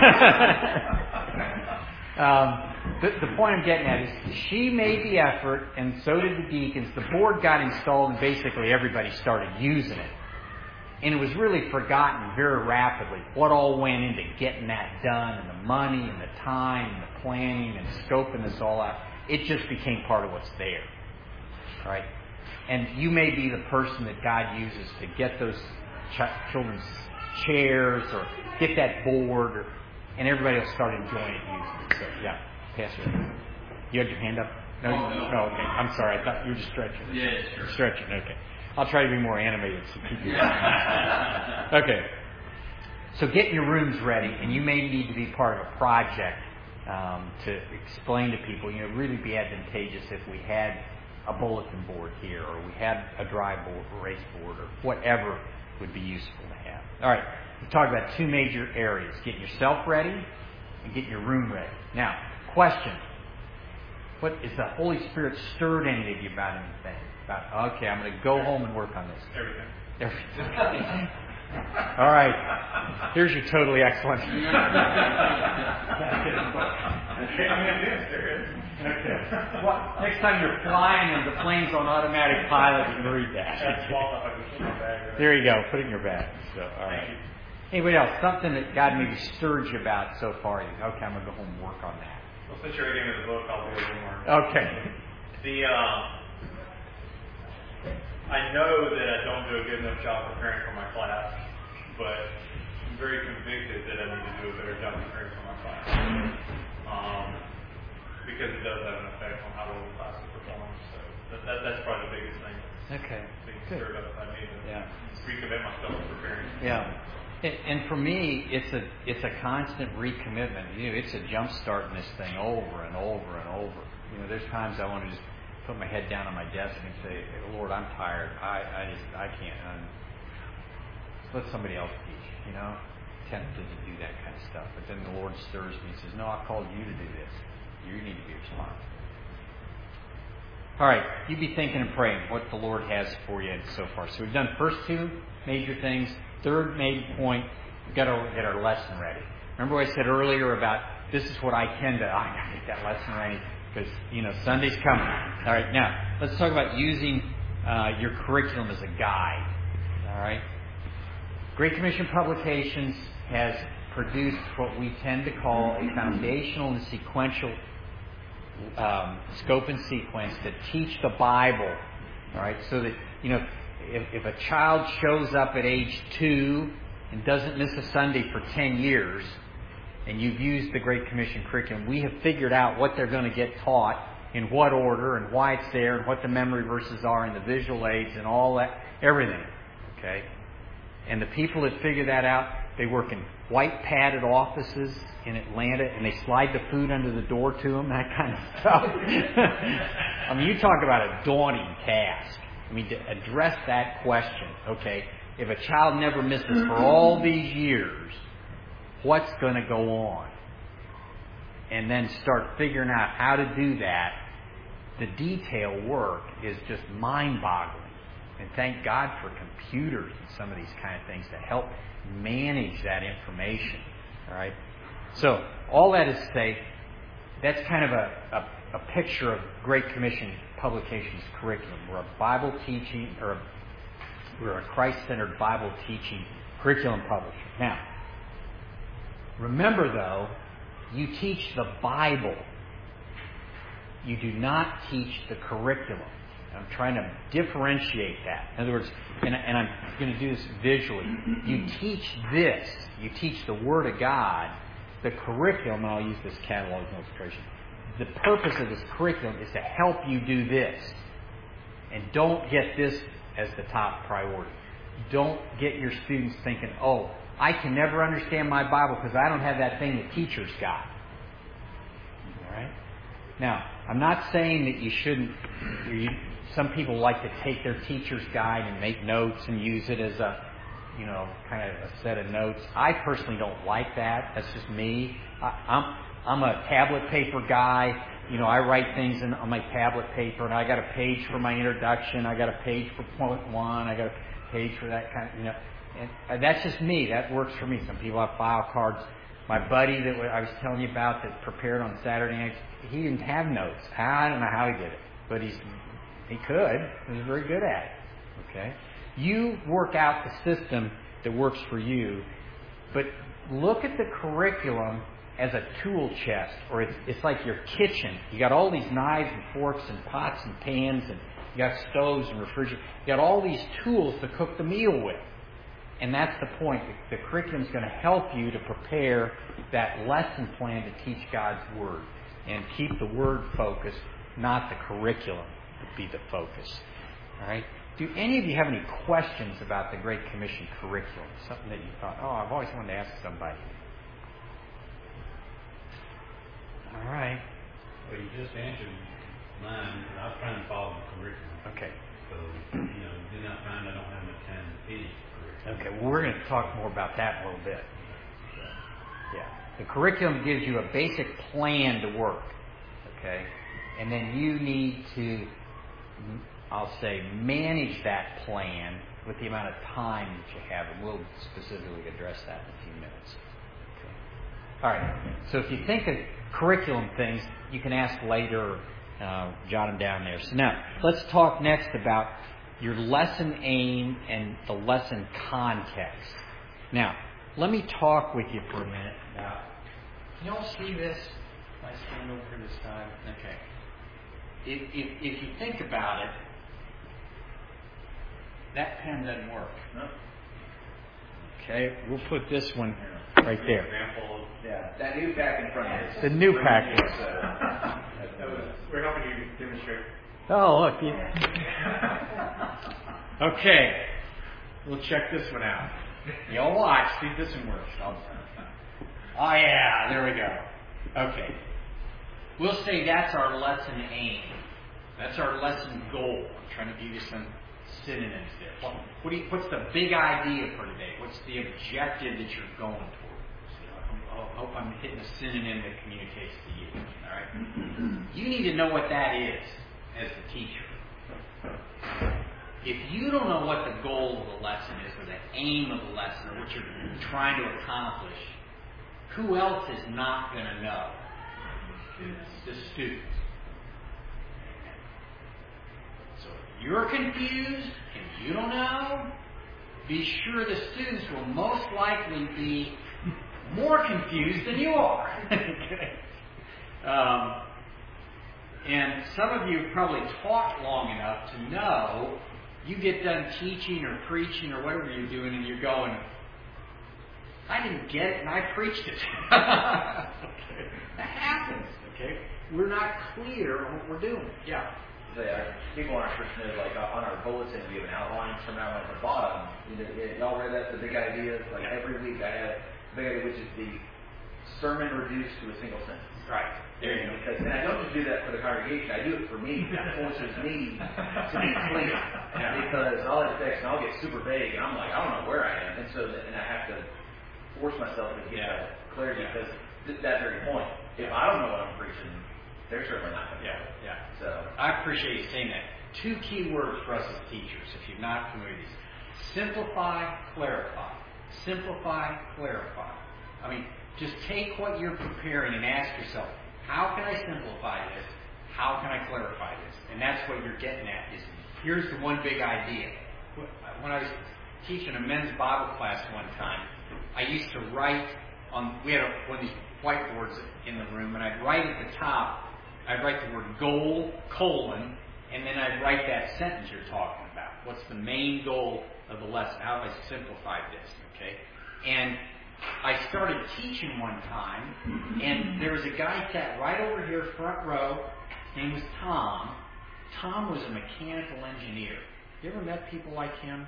The point I'm getting at is she made the effort, and so did the deacons. The board got installed, and basically everybody started using it. And it was really forgotten very rapidly what all went into getting that done, and the money, and the time, and the planning, and scoping this all out. It just became part of what's there. Right? And you may be the person that God uses to get those children's chairs or get that board, and everybody will start enjoying it, using it. So, yeah, Pastor, you had your hand up? No, okay. I'm sorry. I thought you were just stretching. Yeah, sure. Stretching, okay. I'll try to be more animated. So keep you okay. So get your rooms ready, and you may need to be part of a project to explain to people. You know, it would really be advantageous if we had a bulletin board here, or we had a dry board, erase board, or whatever would be useful to have. All right, we talked about two major areas: getting yourself ready and getting your room ready. Now, question: what is the Holy Spirit stirred any of you about anything? About, okay, I'm going to go home and work on this. Everything. All right. Here's your totally excellent. Okay. Well, next time you're flying and the plane's on automatic pilot, you can read that. There you go. Put it in your bag. So, all right. Anybody else? Something that God maybe stirred you about so far? You think, okay, I'm going to go home and work on that. Well, since you're reading the book, I'll do a little more. Okay. I know that I don't do a good enough job preparing for my class, but I'm very convicted that I need to do a better job preparing for my class. Because it does have an effect on how well the class is performing. So that's probably the biggest thing. Okay. Being stirred up. I need to recommit myself to preparing. Yeah. And for me, it's a constant recommitment. You know, it's a jump starting this thing over and over and over. You know, there's times I want to just put my head down on my desk and say, Lord, I'm tired. I can't. Let somebody else teach. You know, tempted to do that kind of stuff. But then the Lord stirs me and says, no, I called you to do this. You need to be responsible. All right, you be thinking and praying what the Lord has for you so far. So we've done first two major things. Third major point, we've got to get our lesson ready. Remember what I said earlier about this is what I got to get that lesson ready because, you know, Sunday's coming. All right, now, let's talk about using your curriculum as a guide. All right? Great Commission Publications has produced what we tend to call a foundational and sequential scope and sequence to teach the Bible. All right, so that, you know, if a child shows up at age 2 and doesn't miss a Sunday for 10 years, and you've used the Great Commission curriculum, we have figured out what they're going to get taught, in what order, and why it's there, and what the memory verses are, and the visual aids, and all that, everything. Okay? And the people that figure that out, they work in white padded offices in Atlanta, and they slide the food under the door to them, that kind of stuff. I mean, you talk about a daunting task. I mean, to address that question, okay, if a child never misses for all these years, what's going to go on? And then start figuring out how to do that. The detail work is just mind-boggling. And thank God for computers and some of these kind of things that help manage that information. All right? So, all that is to say, that's kind of a picture of Great Commission Publications curriculum. We're a Bible teaching, we're a Christ-centered Bible teaching curriculum publisher. Now, remember though, you teach the Bible. You do not teach the curriculum. I'm trying to differentiate that. In other words, and I'm going to do this visually. You teach this. You teach the Word of God. The curriculum, and I'll use this catalog illustration. the purpose of this curriculum is to help you do this. And don't get this as the top priority. Don't get your students thinking, oh, I can never understand my Bible because I don't have that thing the teacher's got. All right? Now, I'm not saying that you shouldn't. Some people like to take their teacher's guide and make notes and use it as a, kind of a set of notes. I personally don't like that. That's just me. I'm a tablet paper guy. I write things on my tablet paper, and I got a page for my introduction. I got a page for point 1. I got a page for that kind of, And that's just me. That works for me. Some people have file cards. My buddy that I was telling you about that prepared on Saturday nights, he didn't have notes. I don't know how he did it, but he could. He was very good at it. Okay? You work out the system that works for you, but look at the curriculum as a tool chest, or it's like your kitchen. You got all these knives and forks and pots and pans, and you got stoves and refrigerators. You got all these tools to cook the meal with. And that's the point. The curriculum is going to help you to prepare that lesson plan to teach God's Word. And keep the Word focused, not the curriculum to be the focus. All right? Do any of you have any questions about the Great Commission curriculum? Something that you thought, I've always wanted to ask somebody. All right. Well, you just answered mine. I was trying to follow the curriculum. Okay. So, then I find I don't have enough time to finish the curriculum. Okay, well, we're going to talk more about that a little bit. Yeah. The curriculum gives you a basic plan to work. Okay? And then you need to, I'll say, manage that plan with the amount of time that you have. And we'll specifically address that in a few minutes. Okay. All right. So if you think of curriculum things, you can ask later, jot them down there. So now, let's talk next about your lesson aim and the lesson context. Now, let me talk with you for a minute now. Can you all see this? Can I stand over to the side? Okay. If you think about it, that pen doesn't work. No. Okay, we'll put this one right there. Example, that new pack in front of us. The new pack. We're helping you demonstrate. Oh, look. Okay. We'll check this one out. You'll watch. See if this one works. Oh, yeah. There we go. Okay. We'll say that's our lesson aim. That's our lesson goal. I'm trying to give you some synonyms there. What's the big idea for today? What's the objective that you're going towards? I hope I'm hitting a synonym that communicates to you. All right? You need to know what that is as the teacher. If you don't know what the goal of the lesson is, or the aim of the lesson, or what you're trying to accomplish, who else is not going to know? The students. So if you're confused and you don't know, be sure the students will most likely be more confused than you are. And some of you have probably taught long enough to know you get done teaching or preaching or whatever you're doing and you're going, I didn't get it and I preached it. Okay. That happens. Okay. We're not clear on what we're doing. Yeah. People aren't sure to know, like on our bulletin, we have an outline from now at the bottom. Y'all read that, the big idea? Like every week I have the big idea, which is the sermon reduced to a single sentence. Right. There you go. And I don't just do that for the congregation, I do it for me. That forces me to be clear. Because I'll have text and I'll get super vague and I'm like, I don't know where I am. And I have to force myself to get that clarity because that very point. If I don't know what I'm preaching, they're certainly not going to know. Yeah. So I appreciate you saying that. 2 key words for us as teachers, if you're not familiar with these. Simplify, clarify. Simplify, clarify. I mean, just take what you're preparing and ask yourself, how can I simplify this? How can I clarify this? And that's what you're getting at. Is here's the one big idea. When I was teaching a men's Bible class one time, I used to write on, we had one of these whiteboards in the room, and I'd write at the top, I'd write the word goal, colon, and then I'd write that sentence you're talking about. What's the main goal of the lesson? How have I simplified this? Okay? And I started teaching one time, and there was a guy sat right over here, front row. His name was Tom. Tom was a mechanical engineer. You ever met people like him?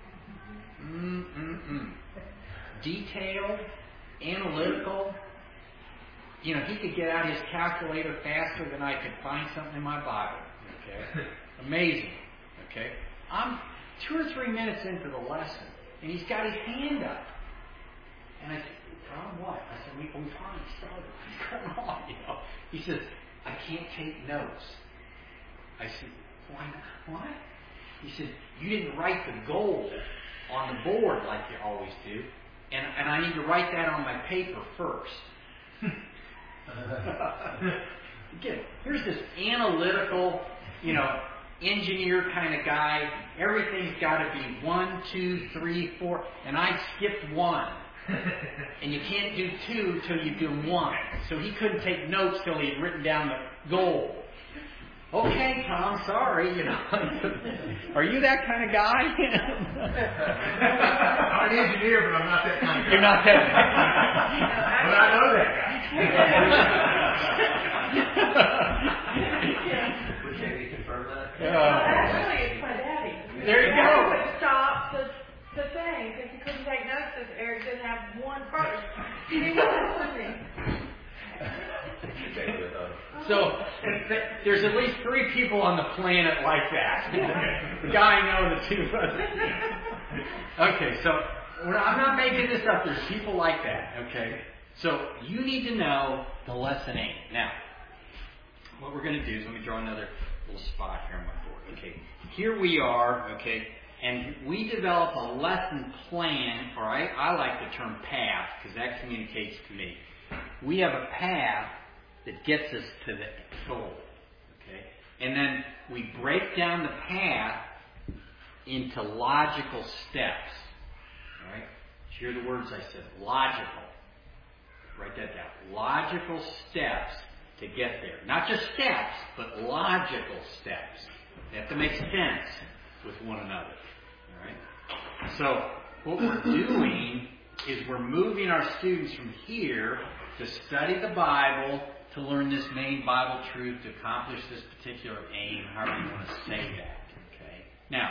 Detailed, analytical. You know, he could get out his calculator faster than I could find something in my Bible. Okay, amazing. Okay, I'm 2 or 3 minutes into the lesson, and he's got his hand up, and I said, "Tom, what?" I said, "We finally started. What's going on?" You know, he says, "I can't take notes." I said, "Why not?" What? He said, "You didn't write the goal on the board like you always do, and I need to write that on my paper first." Again, here's this analytical, you know, engineer kind of guy. Everything's got to be 1, 2, 3, 4, and I skipped 1. And you can't do 2 till you do 1. So he couldn't take notes till he'd written down the goal. Okay, Tom, sorry, you know. Are you that kind of guy? I'm an engineer, but I'm not that kind of guy. You're not that guy. But I know that guy. Can you confirm that? Actually, it's my daddy. There you Daddy go. would stop the thing because he couldn't take notes if Eric didn't have 1 first. He wasn't listening. So there's at least 3 people on the planet like that. The guy I know, the 2 others. Okay, so I'm not making this up. There's people like that. Okay, so you need to know the lesson aim. Now, what we're going to do is let me draw another little spot here on my board. Okay, here we are. Okay, and we develop a lesson plan, or I like the term path because that communicates to me. We have a path that gets us to the goal. Okay? And then we break down the path into logical steps. All right? Hear the words I said. Logical. Write that down. Logical steps to get there. Not just steps, but logical steps. They have to make sense with one another. All right? So what we're doing is we're moving our students from here to study the Bible, to learn this main Bible truth, to accomplish this particular aim, however you want to say that. Okay. Now,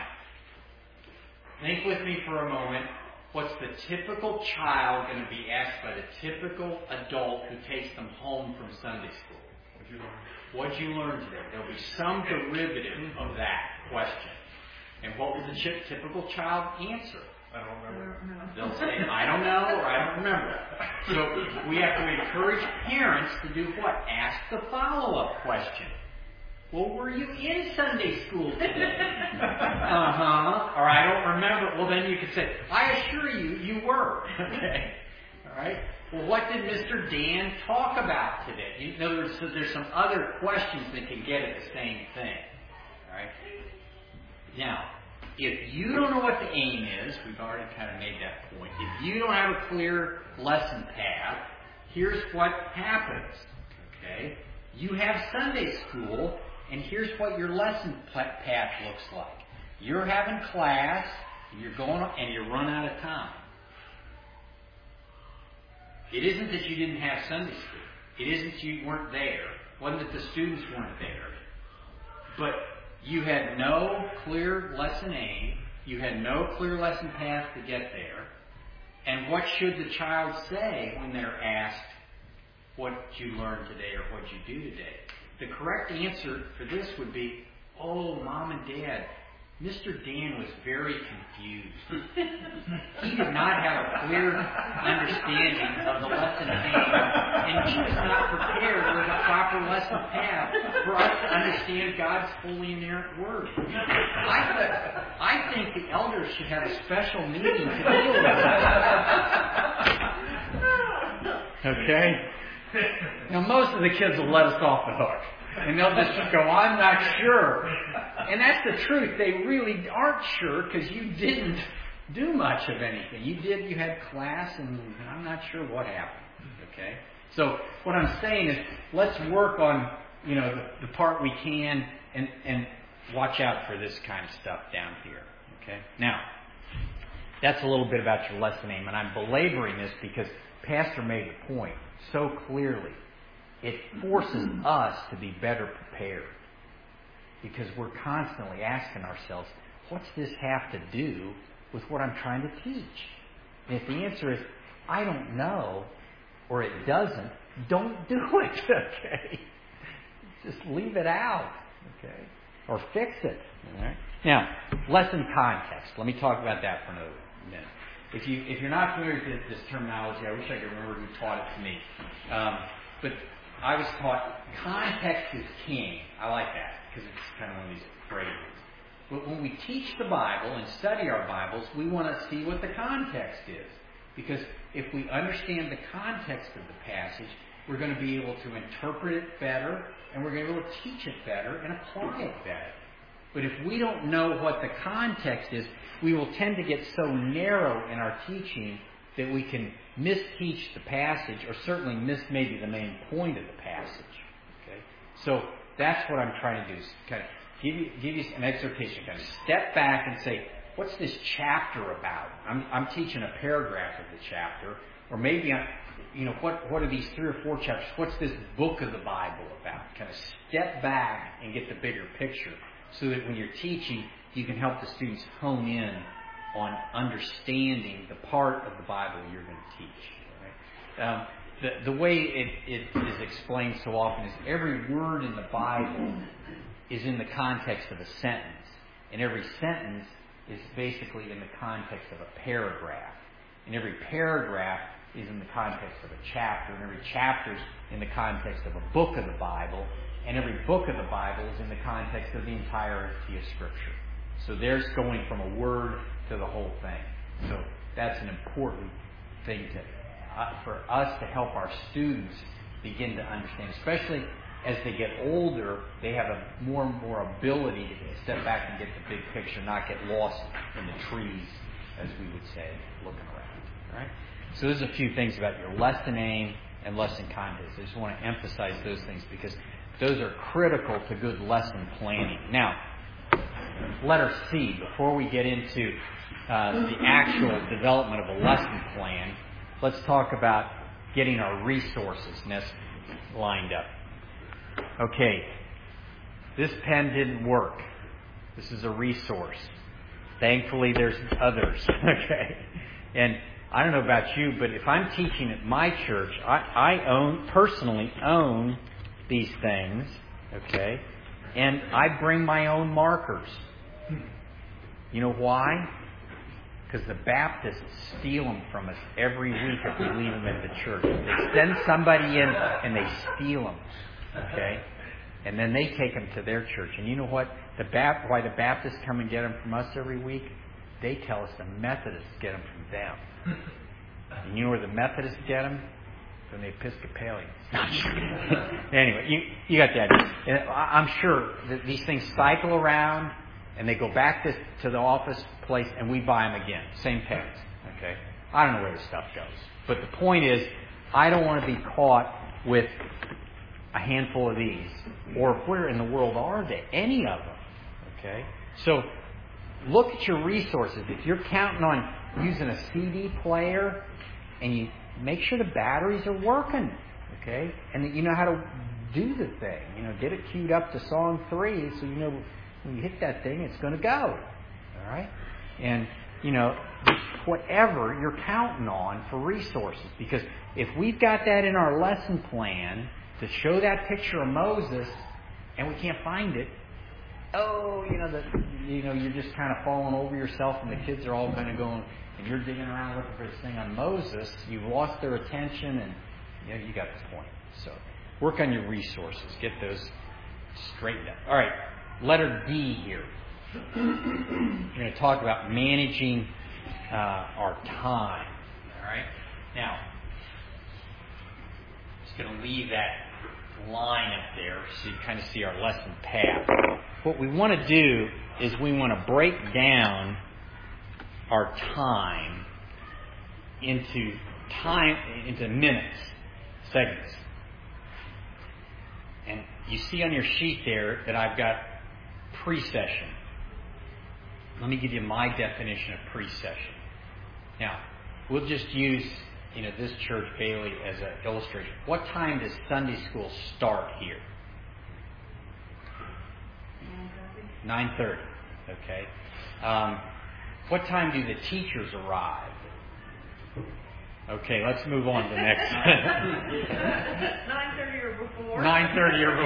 think with me for a moment. What's the typical child going to be asked by the typical adult who takes them home from Sunday school? What'd you learn today? There'll be some derivative of that question. And what will the typical child answer? I don't remember. They'll say, I don't know, or I don't remember. So we have to encourage parents to do what? Ask the follow-up question. Well, were you in Sunday school today? Or I don't remember. Well, then you could say, I assure you, you were. Okay. All right. Well, what did Mr. Dan talk about today? In other words, so there's some other questions that can get at the same thing. All right. Now, if you don't know what the aim is, we've already kind of made that point. If you don't have a clear lesson path, here's what happens. Okay? You have Sunday school, and here's what your lesson path looks like. You're having class, and you're going, and you run out of time. It isn't that you didn't have Sunday school. It isn't you weren't there. It wasn't that the students weren't there. But you had no clear lesson aim. You had no clear lesson path to get there. And what should the child say when they're asked what you learned today or what you do today? The correct answer for this would be, oh, Mom and Dad, Mr. Dan was very confused. He did not have a clear understanding of the lesson aim, and he was not prepared with a proper lesson path for us to understand God's holy inerrant word. I think the elders should have a special meeting to deal with it. Okay? Now, most of the kids will let us off the hook. And they'll just go, I'm not sure. And that's the truth. They really aren't sure because you didn't do much of anything. You had class, and I'm not sure what happened. Okay? So what I'm saying is, let's work on, the part we can and watch out for this kind of stuff down here. Okay? Now, that's a little bit about your lesson aim. And I'm belaboring this because Pastor made the point so clearly. It forces us to be better prepared because we're constantly asking ourselves, what's this have to do with what I'm trying to teach? And if the answer is, I don't know, or it doesn't, don't do it, okay? Just leave it out, okay? Or fix it, all right? Now, lesson context. Let me talk about that for another minute. If you're not familiar with this terminology, I wish I could remember who taught it to me. But I was taught context is king. I like that because it's kind of one of these phrases. But when we teach the Bible and study our Bibles, we want to see what the context is. Because if we understand the context of the passage, we're going to be able to interpret it better, and we're going to be able to teach it better and apply it better. But if we don't know what the context is, we will tend to get so narrow in our teaching that we can misteach the passage, or certainly miss maybe the main point of the passage. Okay? So that's what I'm trying to do, is kind of give you an exhortation, kind of step back and say, what's this chapter about? I'm teaching a paragraph of the chapter, or maybe what are these 3 or 4 chapters? What's this book of the Bible about? Kind of step back and get the bigger picture, so that when you're teaching, you can help the students hone in on understanding the part of the Bible you're going to teach. Right? The way it is explained so often is every word in the Bible is in the context of a sentence, and every sentence is basically in the context of a paragraph, and every paragraph is in the context of a chapter, and every chapter is in the context of a book of the Bible, and every book of the Bible is in the context of the entirety of Scripture. So there's going from a word to the whole thing. So that's an important thing for us to help our students begin to understand, especially as they get older. They have a more and more ability to step back and get the big picture, not get lost in the trees, as we would say, looking around. All right? So there's a few things about your lesson aim and lesson context. I just want to emphasize those things because those are critical to good lesson planning. Now, letter C, before we get into the actual development of a lesson plan, let's talk about getting our resources lined up. Okay, this pen didn't work. This is a resource. Thankfully, there's others. Okay, and I don't know about you, but if I'm teaching at my church, I personally own these things. Okay, and I bring my own markers. You know why? Because the Baptists steal them from us every week if we leave them at the church. They send somebody in and they steal them. Okay? And then they take them to their church. And you know what? Why the Baptists come and get them from us every week? They tell us the Methodists get them from them. And you know where the Methodists get them? From the Episcopalians. Anyway, you got the idea. And I'm sure that these things cycle around and they go back to the office place and we buy them again. Same pens. Okay? I don't know where the stuff goes. But the point is, I don't want to be caught with a handful of these. Or where in the world are they? Any of them. Okay? So, look at your resources. If you're counting on using a CD player, and you make sure the batteries are working, okay? And that you know how to do the thing. You know, get it queued up to song 3 so you know when you hit that thing, it's going to go. All right? And, you know, whatever you're counting on for resources. Because if we've got that in our lesson plan to show that picture of Moses and we can't find it, you're just kind of falling over yourself and the kids are all kind of going, and you're digging around looking for this thing on Moses. You've lost their attention and you got the point. So work on your resources. Get those straightened up. All right, letter D here. We're going to talk about managing our time. All right? Now, just going to leave that line up there so you kind of see our lesson path. What we want to do is we want to break down our time into minutes, segments. And you see on your sheet there that I've got pre-session. Let me give you my definition of pre-session. Now, we'll just use this church, Bailey, as an illustration. What time does Sunday school start here? 9:30. Okay. What time do the teachers arrive? Okay, let's move on to the next. 9:30 or before. 9:30 or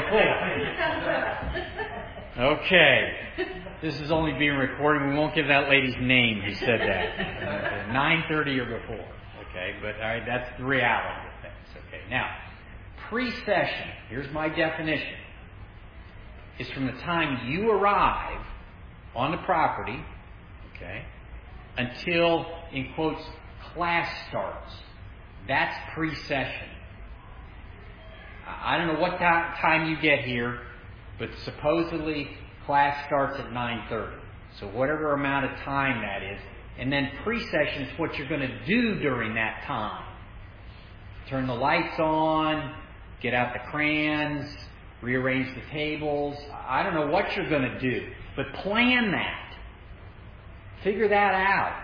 before. Okay. This is only being recorded. We won't give that lady's name who said that. Okay. 9:30 or before. Okay, but all right, that's the reality of things. Okay. Now, pre-session. Here's my definition. Is from the time you arrive on the property, okay, until, in quotes, class starts. That's pre-session. I don't know what time you get here, but supposedly class starts at 9:30. So whatever amount of time that is. And then pre-session is what you're going to do during that time. Turn the lights on, get out the crayons, rearrange the tables. I don't know what you're going to do, but plan that. Figure that out.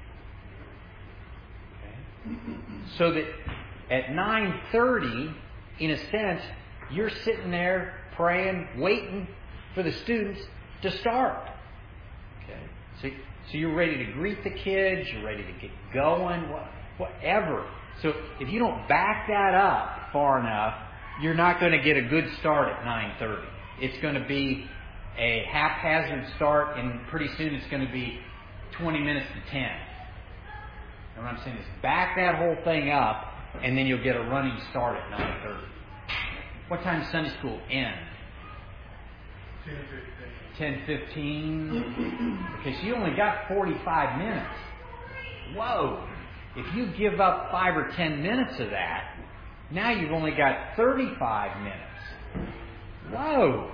Okay? So that at 9:30, in a sense, you're sitting there praying, waiting for the students to start. Okay? So you're ready to greet the kids, you're ready to get going, whatever. So if you don't back that up far enough, you're not going to get a good start at 9:30. It's going to be a haphazard start, and pretty soon it's going to be 20 minutes to 10. And what I'm saying is back that whole thing up, and then you'll get a running start at 9:30. What time does Sunday school end? 10:15. Okay, so you only got 45 minutes. Whoa! If you give up 5 or 10 minutes of that, now you've only got 35 minutes. Whoa!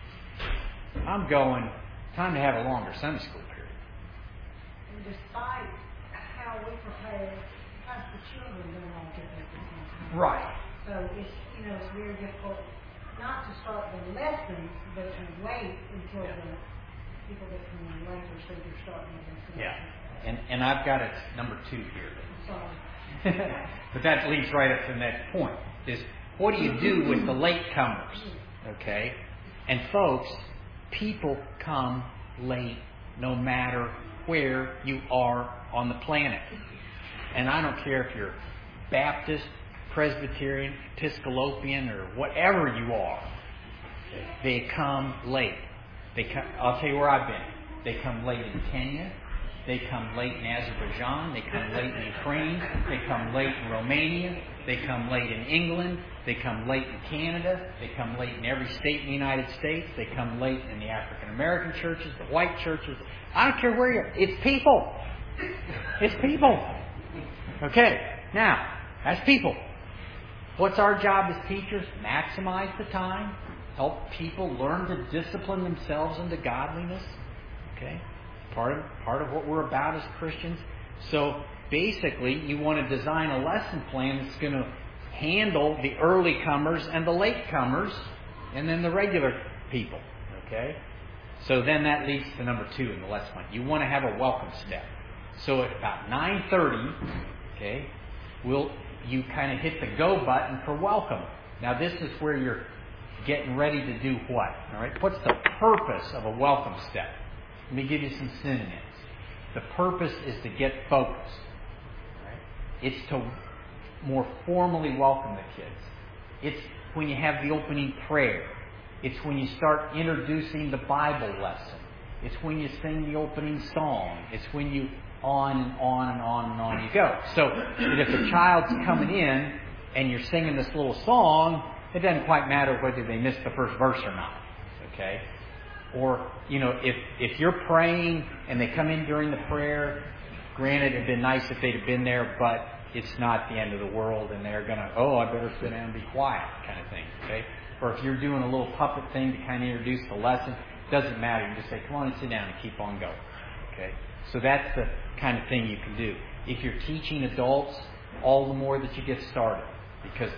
I'm going, time to have a longer Sunday school period. And despite how we prepare, sometimes the children don't all get there at the same time. Right. So it's very difficult not to start the lessons, but to wait until the people that come in later so they're starting with the Yeah. And I've got it number 2 here. Sorry. But that leads right up to the next point, is what do you do with the latecomers? Okay? And folks, people come late no matter where you are on the planet. And I don't care if you're Baptist, Presbyterian, Episcopalian, or whatever you are. They come late. I'll tell you where I've been. They come late in Kenya. They come late in Azerbaijan. They come late in Ukraine. They come late in Romania. They come late in England. They come late in Canada. They come late in every state in the United States. They come late in the African American churches, the white churches. I don't care where you're. It's people. It's people. Okay. Now, that's people. What's our job as teachers? Maximize the time. Help people learn to discipline themselves into godliness. Okay? Part of what we're about as Christians. So basically, you want to design a lesson plan that's going to handle the early comers and the late comers, and then the regular people. Okay? So then that leads to number 2 in the lesson plan. You want to have a welcome step. So at about 9:30, okay, you kind of hit the go button for welcome. Now this is where you're getting ready to do what? All right. What's the purpose of a welcome step? Let me give you some synonyms. The purpose is to get focused. Right? It's to more formally welcome the kids. It's when you have the opening prayer. It's when you start introducing the Bible lesson. It's when you sing the opening song. It's when you on and on and on and on you go. So that if a child's coming in and you're singing this little song, it doesn't quite matter whether they missed the first verse or not. Okay? Or, if you're praying and they come in during the prayer, granted it'd been nice if they'd have been there, but it's not the end of the world and they're going to, I better sit down and be quiet kind of thing. Okay? Or if you're doing a little puppet thing to kind of introduce the lesson, it doesn't matter. You just say, come on and sit down and keep on going. Okay? So that's the kind of thing you can do. If you're teaching adults, all the more that you get started. Because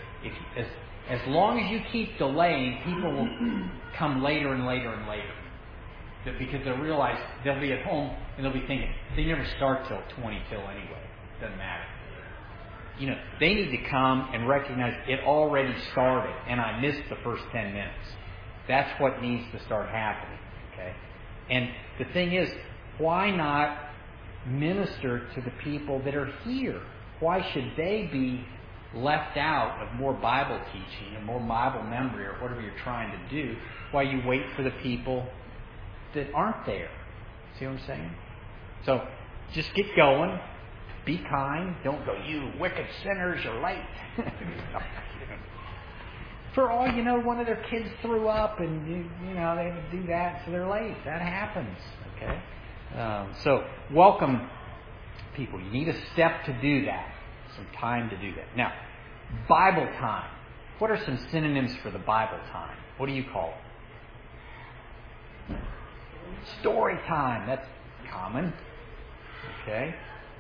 as long as you keep delaying, people will come later and later and later. Because they'll realize they'll be at home and they'll be thinking, they never start till 20 till anyway. Doesn't matter. They need to come and recognize it already started, and I missed the first 10 minutes. That's what needs to start happening. Okay? And the thing is, why not minister to the people that are here? Why should they be left out of more Bible teaching or more Bible memory or whatever you're trying to do while you wait for the people that aren't there? See what I'm saying? So just get going. Be kind. Don't go, you wicked sinners, you're late. For all you know, one of their kids threw up and they had to do that, so they're late. That happens. Okay? So welcome people. You need a step to do that. Some time to do that. Now, Bible time. What are some synonyms for the Bible time? What do you call it? Story time. That's common. Okay.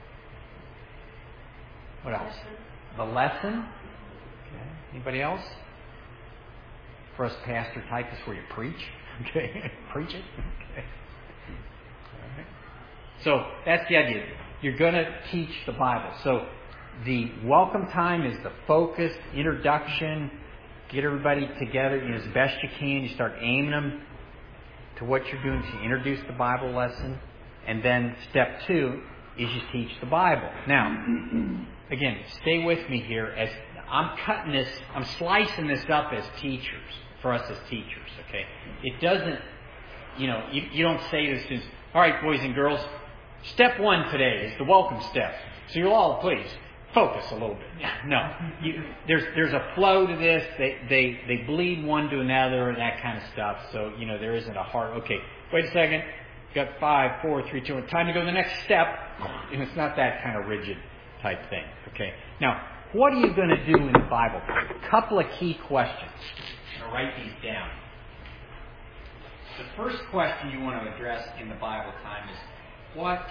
What else? The lesson. Okay. Anybody else? For us pastor type, is where you preach. Okay. Preach it. Okay. All right. So that's the idea. You're going to teach the Bible. So the welcome time is the focused introduction. Get everybody together as best you can. You start aiming them to what you're doing to introduce the Bible lesson. And then step 2 is you teach the Bible. Now, again, stay with me here as I'm cutting this, I'm slicing this up as teachers, for us as teachers, okay? It doesn't, you don't say to the students, all right, boys and girls, step 1 today is the welcome step. So you'll all, please, focus a little bit. No. There's a flow to this. They bleed one to another and that kind of stuff. So, there isn't a hard, okay, wait a second. Got 5, 4, 3, 2, 1. Time to go to the next step. And it's not that kind of rigid type thing. Okay. Now, what are you going to do in the Bible? A couple of key questions. I'll write these down. The first question you want to address in the Bible time is, what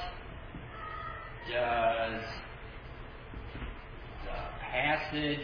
does the passage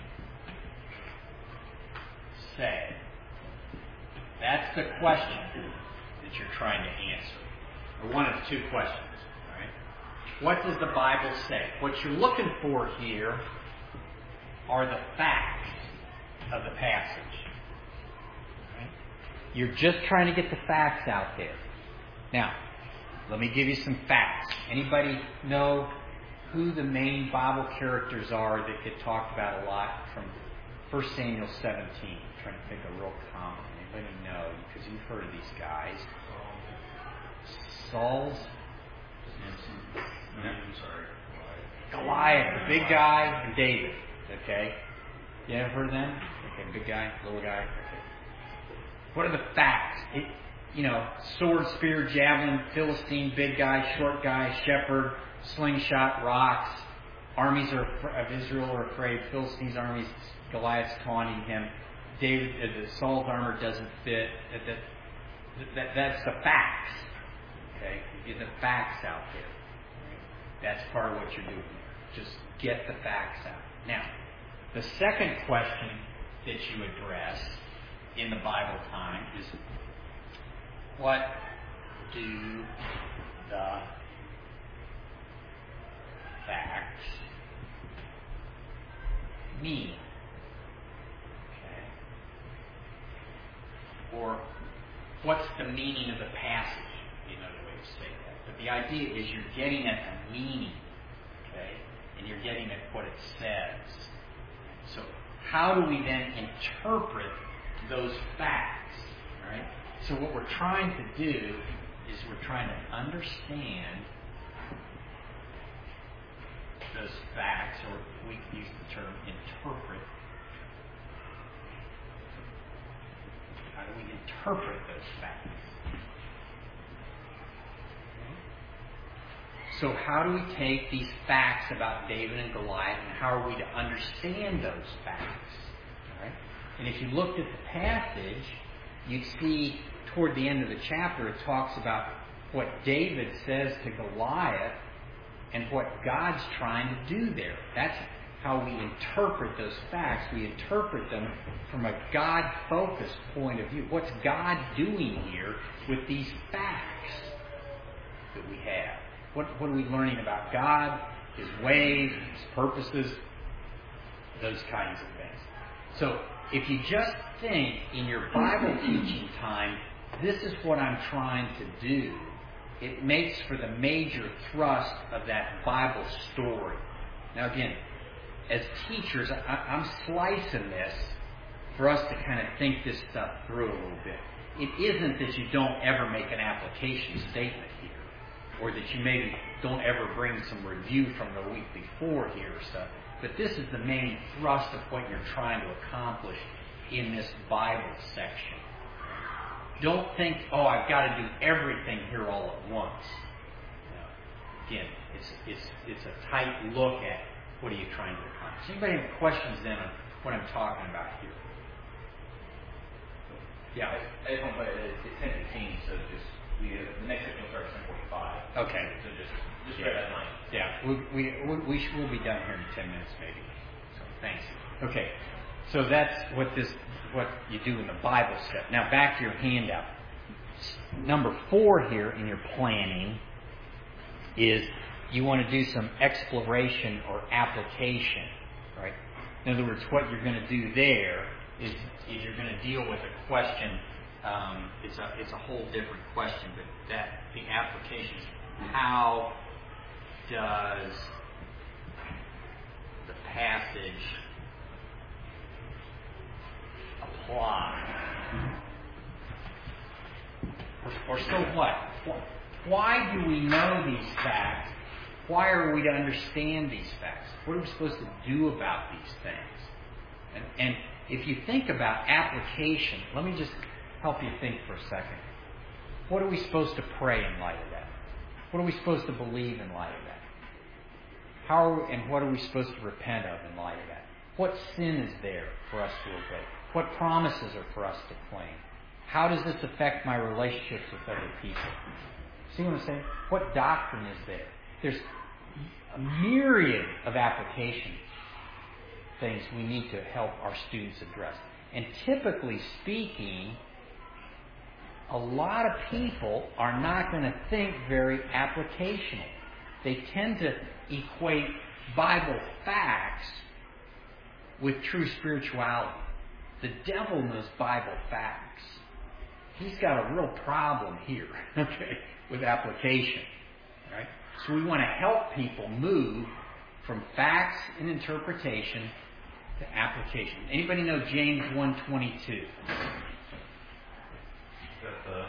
say? That's the question that you're trying to answer. Or one of the 2 questions. All right? What does the Bible say? What you're looking for here are the facts of the passage. All right? You're just trying to get the facts out there. Now, let me give you some facts. Anybody know who the main Bible characters are that get talked about a lot from 1 Samuel 17? I'm trying to think of real common. Anybody know? Because you've heard of these guys. Saul's. Goliath, the big guy, and David. Okay? You ever heard of them? Okay, big guy, little guy. Okay. What are the facts? Sword, spear, javelin, Philistine, big guy, short guy, shepherd, slingshot, rocks. Armies of Israel are afraid. Philistine's armies, Goliath's taunting him. Saul's armor doesn't fit. That's the facts. Okay? You get the facts out there. That's part of what you're doing there. Just get the facts out. Now, the second question that you address in the Bible time is, what do the facts mean? Okay. Or what's the meaning of the passage? Another way to say that. But the idea is you're getting at the meaning, okay? And you're getting at what it says. So how do we then interpret those facts? Right? So what we're trying to do is we're trying to understand those facts, or we can use the term interpret. How do we interpret those facts? So how do we take these facts about David and Goliath, and how are we to understand those facts? All right? And if you looked at the passage, you'd see toward the end of the chapter it talks about what David says to Goliath and what God's trying to do there. That's how we interpret those facts. We interpret them from a God-focused point of view. What's God doing here with these facts that we have? What are we learning about God? His ways, His purposes, those kinds of things. So if you just think in your Bible teaching time, this is what I'm trying to do, it makes for the major thrust of that Bible story. Now again, as teachers, I'm slicing this for us to kind of think this stuff through a little bit. It isn't that you don't ever make an application statement here, or that you maybe don't ever bring some review from the week before here or stuff. But this is the main thrust of what you're trying to accomplish in this Bible section. Don't think, oh, I've got to do everything here all at once. No. Again, it's a tight look at what are you trying to accomplish. Anybody have questions then on what I'm talking about here? Yeah. I just want to play it's 10:15, so just the next section will start at 10:45. Okay. So just bear that in mind. Yeah, we'll be done here in 10 minutes maybe. So thanks. Okay, so that's what you do in the Bible step. Now back to your handout. Number 4 here in your planning is you want to do some exploration or application, right? In other words, what you're going to do there is you're going to deal with a question. It's a whole different question, but the application is how does the passage apply? Or so what? Why do we know these facts? Why are we to understand these facts? What are we supposed to do about these things? And if you think about application, let me just help you think for a second. What are we supposed to pray in light of that? What are we supposed to believe in light of that? And what are we supposed to repent of in light of that? What sin is there for us to obey? What promises are for us to claim? How does this affect my relationships with other people? See what I'm saying? What doctrine is there? There's a myriad of application things we need to help our students address. And typically speaking, a lot of people are not going to think very applicational. They tend to equate Bible facts with true spirituality. The devil knows Bible facts. He's got a real problem here, okay, with application. Right? So we want to help people move from facts and interpretation to application. Anybody know James 1:22? That's the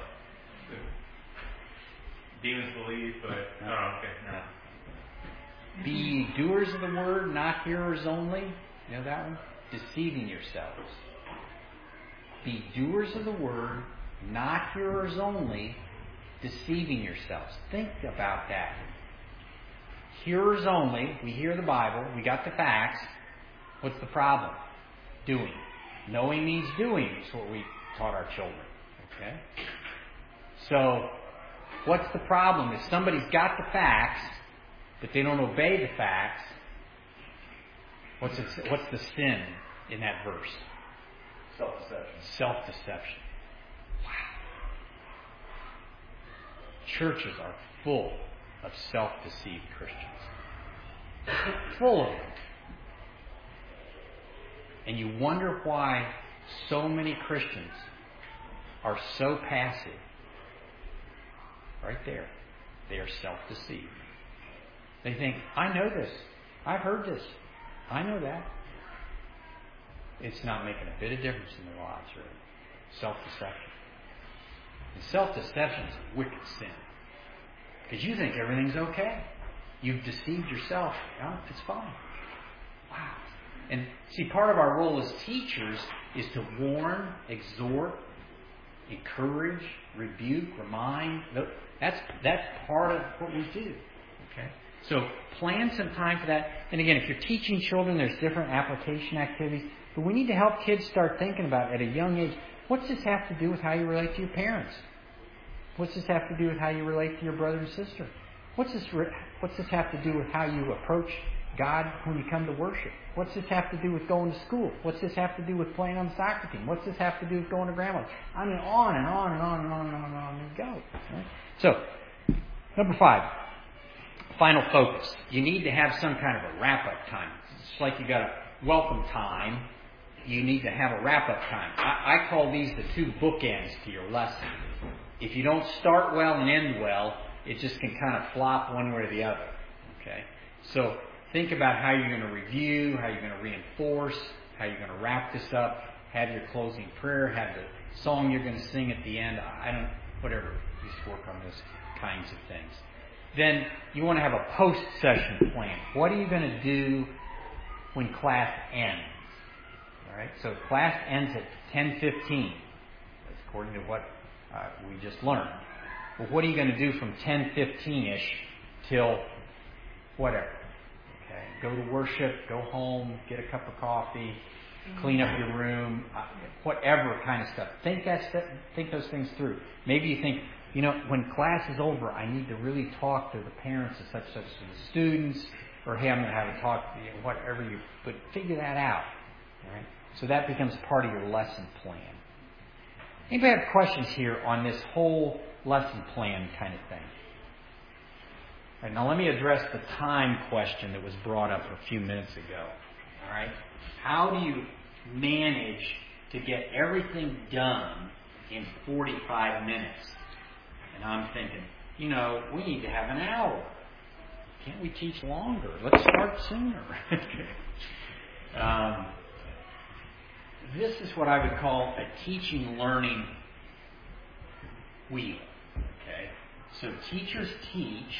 demons believe, but okay. No. Be ye doers of the word, not hearers only. You know that one? Deceiving yourselves. Be doers of the word, not hearers only, deceiving yourselves. Think about that. Hearers only, we hear the Bible, we got the facts. What's the problem? Doing. Knowing means doing is what we taught our children. Okay? So, what's the problem? If somebody's got the facts, but they don't obey the facts, what's the sin in that verse? Self-deception. Self-deception. Wow. Churches are full of self-deceived Christians. Full of them. And you wonder why so many Christians are so passive. Right there. They are self-deceived. They think, I know this. I've heard this. I know that. It's not making a bit of difference in their lives, really. Self-deception. And self-deception is a wicked sin. Because you think everything's okay. You've deceived yourself. No, it's fine. Wow. And see, part of our role as teachers is to warn, exhort, encourage, rebuke, remind. That's part of what we do. Okay? So plan some time for that. And again, if you're teaching children, there's different application activities. But we need to help kids start thinking about, at a young age, what's this have to do with how you relate to your parents? What's this have to do with how you relate to your brother and sister? What's this have to do with how you approach God when you come to worship? What's this have to do with going to school? What's this have to do with playing on the soccer team? What's this have to do with going to grandma's? I mean, on and on and on and on and on and on and go. Right? So, number 5. final focus. You need to have some kind of a wrap-up time. It's like you got a welcome time. You need to have a wrap-up time. I call these the two bookends to your lesson. If you don't start well and end well, it just can kind of flop one way or the other. Okay? So think about how you're going to review, how you're going to reinforce, how you're going to wrap this up, have your closing prayer, have the song you're going to sing at the end. Whatever. Just work on those kinds of things. Then you want to have a post-session plan. What are you going to do when class ends? All right. So class ends at 10:15. That's according to what we just learned. Well, what are you going to do from 10:15ish till whatever? Okay. Go to worship. Go home. Get a cup of coffee. Clean up your room. Whatever kind of stuff. Think those things through. Maybe you think, when class is over, I need to really talk to the parents and such to the students, or hey, I'm going to have a talk, whatever but figure that out. All right? So that becomes part of your lesson plan. Anybody have questions here on this whole lesson plan kind of thing? All right, now let me address the time question that was brought up a few minutes ago. All right? How do you manage to get everything done in 45 minutes? And I'm thinking, we need to have an hour. Can't we teach longer? Let's start sooner. This is what I would call a teaching-learning wheel. Okay? So teachers teach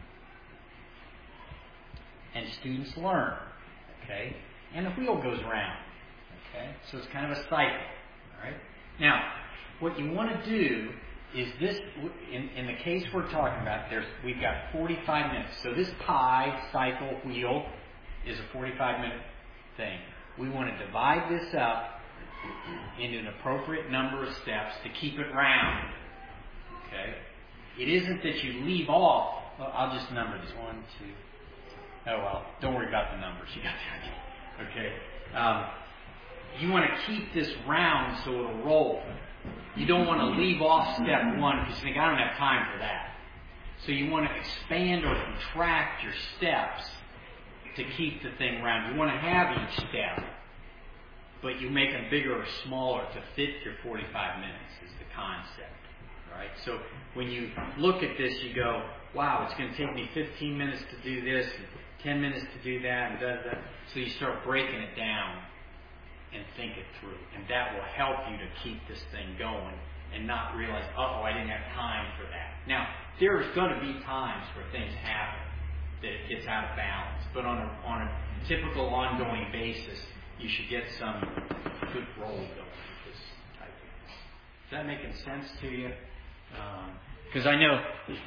and students learn. Okay? And the wheel goes round. Okay? So it's kind of a cycle. All right? Now, what you want to do is this, in the case we're talking about, we've got 45 minutes. So this pie cycle wheel is a 45-minute thing. We want to divide this up into an appropriate number of steps to keep it round. Okay? It isn't that you leave off. Well, I'll just number this. 1, 2. Oh, well, don't worry about the numbers. You got the idea. Okay? You want to keep this round so it'll roll. You don't want to leave off step 1 because you think, I don't have time for that. So you want to expand or contract your steps to keep the thing round. You want to have each step, but you make them bigger or smaller to fit your 45 minutes is the concept. All right? So when you look at this, you go, wow, it's going to take me 15 minutes to do this, and 10 minutes to do that, and da. So you start breaking it down and think it through. And that will help you to keep this thing going and not realize, I didn't have time for that. Now, there's going to be times where things happen that it gets out of balance. But on a typical ongoing basis, you should get some good roll going with this type of thing. Is that making sense to you? Because I know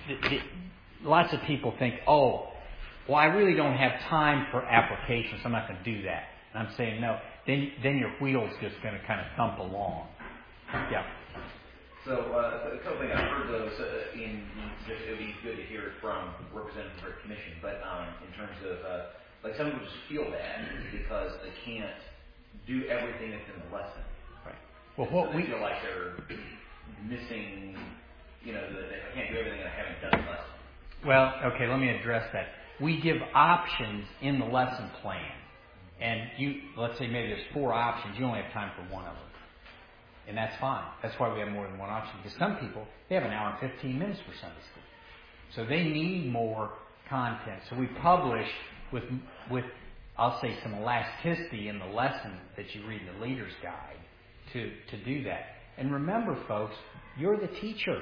lots of people think, I really don't have time for applications, so I'm not going to do that. And I'm saying, no, then your wheel's just going to kind of thump along. Yeah. So a couple things I've heard those it would be good to hear it from representatives of the commission, but in terms of like some people just feel bad because they can't do everything that's in the lesson. Right. Well, they feel like they're missing, that I can't do everything and I haven't done the lesson. Well, okay, let me address that. We give options in the lesson plan. And let's say maybe there's 4 options, you only have time for one of them. And that's fine. That's why we have more than one option. Because some people, they have an hour and 15 minutes for Sunday school. So they need more content. So we publish with I'll say, some elasticity in the lesson that you read in the Leader's Guide to do that. And remember, folks, you're the teacher.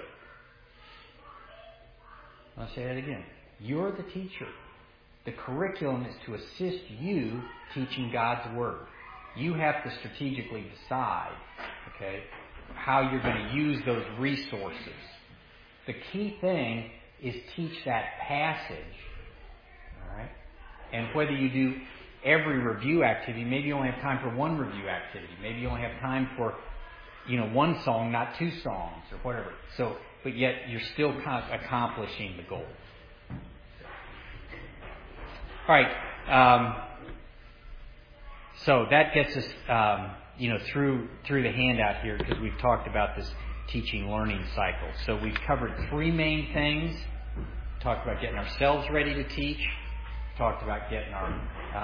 I'll say that again. You're the teacher. The curriculum is to assist you teaching God's Word. You have to strategically decide, how you're going to use those resources. The key thing is teach that passage, all right? And whether you do every review activity, maybe you only have time for one review activity. Maybe you only have time for, one song, not 2 songs, or whatever. So, but yet you're still accomplishing the goal. All right. So that gets us, through the handout here, because we've talked about this teaching learning cycle. So we've covered 3 main things talked about getting ourselves ready to teach, talked about getting our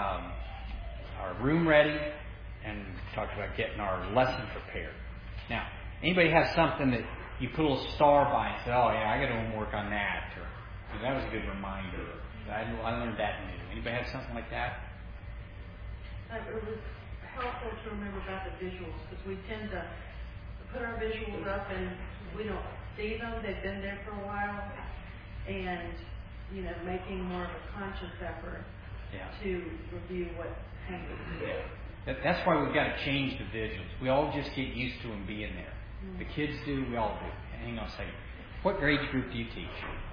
room ready, and talked about getting our lesson prepared. Now, anybody have something that you put a little star by and say, oh yeah, I got to work on that, or that was a good reminder. I learned that new. Anybody have something like that? It was helpful to remember about the visuals, because we tend to put our visuals up and we don't see them. They've been there for a while, and making more of a conscious effort to review what happened. That's why we've got to change the visuals. We all just get used to them being there. The kids do, we all do. Hang on a second. What grade group do you teach?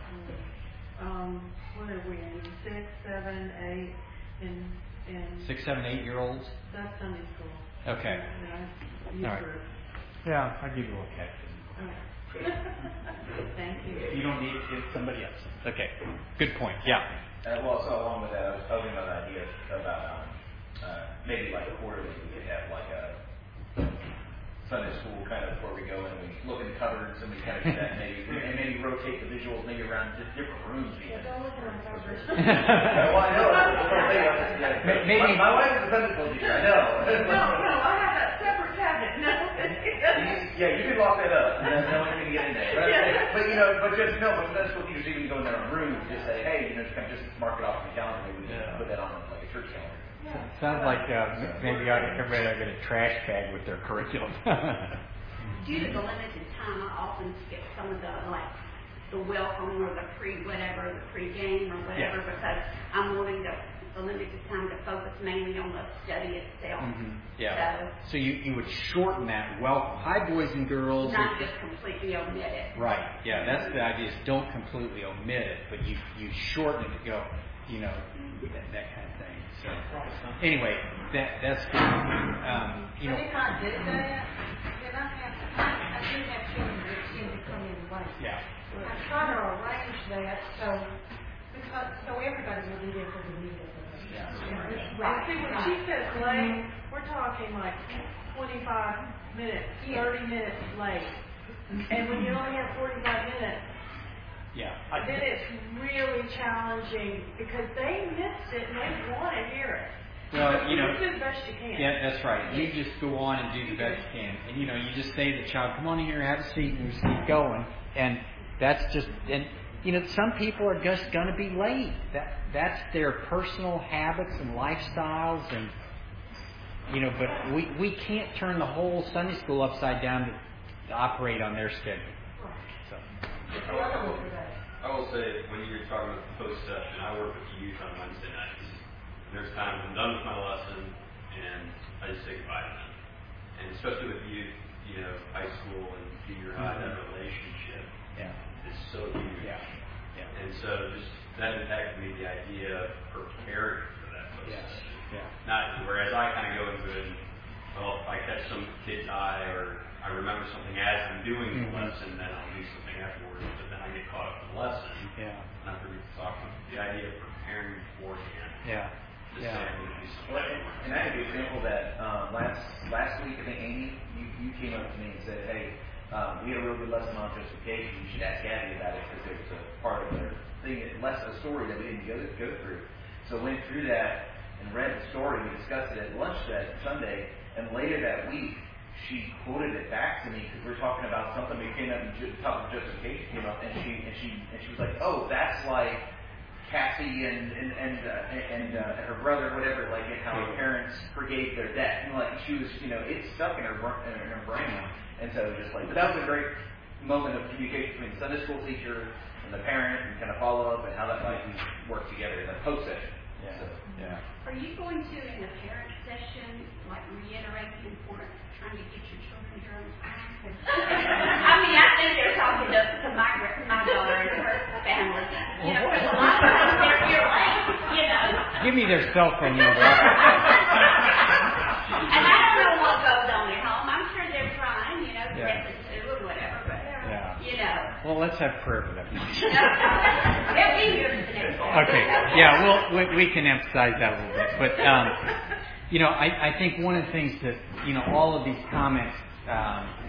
What are we in? 6, 7, 8, and 6, 7, 8-year-olds? That's Sunday school. Okay. Youth All right. group. Yeah, I'll give you a little catch. Thank you. You don't need to give somebody else. Okay. Good point. Yeah. Well, so along with that, I was thinking about an idea about maybe like quarterly we could have like a Sunday school kind of where we go and we look in the cupboards and we kind of do that maybe rotate the visuals maybe around just different rooms. Even. Don't look at my covers. Well, I know. Maybe my wife is a Sunday school teacher. I know. No, I have that separate cabinet. No. Yeah, you can lock that up. No one can get in there. But Sunday school teachers even go in their own rooms and just say, hey, just kind of just mark it off on the calendar. Maybe we can put that on like a church calendar. sounds like maybe everybody ought to get a trash bag with their curriculum. Due to the limited time, I often skip some of the welcome or the pre-game or whatever, because I'm wanting the limited time to focus mainly on the study itself. Mm-hmm. Yeah. So you would shorten that welcome. Hi, boys and girls. Not just completely omit it. Right. Yeah, that's the idea. Is don't completely omit it, but you shorten it to go, that kind of thing. So anyway, that's good. But if I did that, then I do have children that tend to come in late. Yeah. I try to arrange that so everybody will be there for the meeting. Yeah. Right. See, when she says late, we're talking like 25 minutes, 30 minutes late. And when you only have 45 minutes, then it's really challenging because they missed it and they want to hear it. Well, you do the best you can. Yeah, that's right. You just go on and do the best you can. And, you just say to the child, come on in here, have a seat, and we just keep going. And that's just... some people are just going to be late. That's their personal habits and lifestyles, and but we can't turn the whole Sunday school upside down to operate on their schedule. So. I will say, when you're talking about the post session, I work with the youth on Wednesday nights. There's times I'm done with my lesson and I just say goodbye to them. And especially with youth, high school and junior high, that relationship is so huge. Yeah. And so just that impacted me, the idea of preparing for that post session. Yeah. Not whereas I kind of go into it and, if I catch some kid's eye or I remember something as I'm doing the lesson, then I'll do something afterwards, but then I get caught up in the lesson. Yeah. And I forget to talk about the idea of preparing beforehand. Yeah. And I had an example that last week, I think, Amy, you came up to me and said, hey, we had a real good lesson on justification. You should ask Abby about it because it was a part of their thing, a story that we didn't go through. So went through that and read the story. We discussed it at lunch that Sunday, and later that week, she quoted it back to me because we were talking about something that came up and the topic of justification came up, and she was like, oh, that's like Cassie and her brother, whatever, like how her parents forgave their debt, and like she was, it's stuck in her brain, and so just like, but that was a great moment of communication between the Sunday school teacher and the parent, and kind of follow up and how that might work together in the post session. Yeah. So, yeah. Are you going to in the parent session reiterate the importance of trying to get your children here on time? I think they're talking to my daughter and her family. Because a lot of times they're here late. Give me their cell phone number. And I don't know what goes on at home. I'm sure they're trying, to get the two or whatever. But Well, let's have prayer for them. They'll be here for the next one. Okay. Yeah. We can emphasize that a little bit, but I think one of the things that all of these comments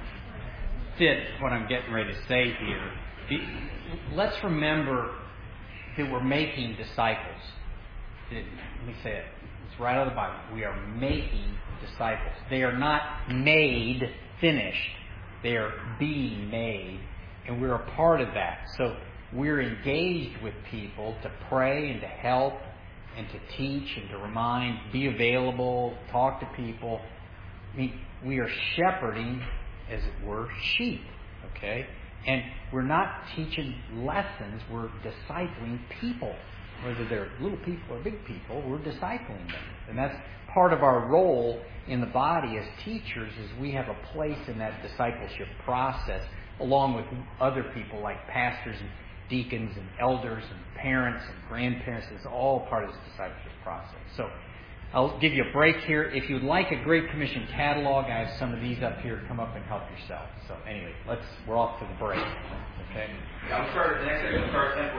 fit what I'm getting ready to say here. Let's remember that we're making disciples. Let me say it. It's right out of the Bible. We are making disciples. They are not made finished. They are being made. And we're a part of that. So we're engaged with people to pray and to help and to teach and to remind, be available, talk to people. I mean, we are shepherding, as it were, sheep. Okay? And we're not teaching lessons. We're discipling people. Whether they're little people or big people, we're discipling them. And that's part of our role in the body as teachers, is we have a place in that discipleship process, along with other people like pastors and deacons and elders and parents and grandparents. It's all part of this discipleship process. So I'll give you a break here. If you'd like a Great Commission catalog, I have some of these up here. Come up and help yourself. So anyway, we're off to the break. Okay? Yeah, we'll start at the next session. We'll start at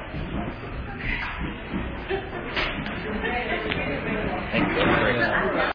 10:45. Thank you.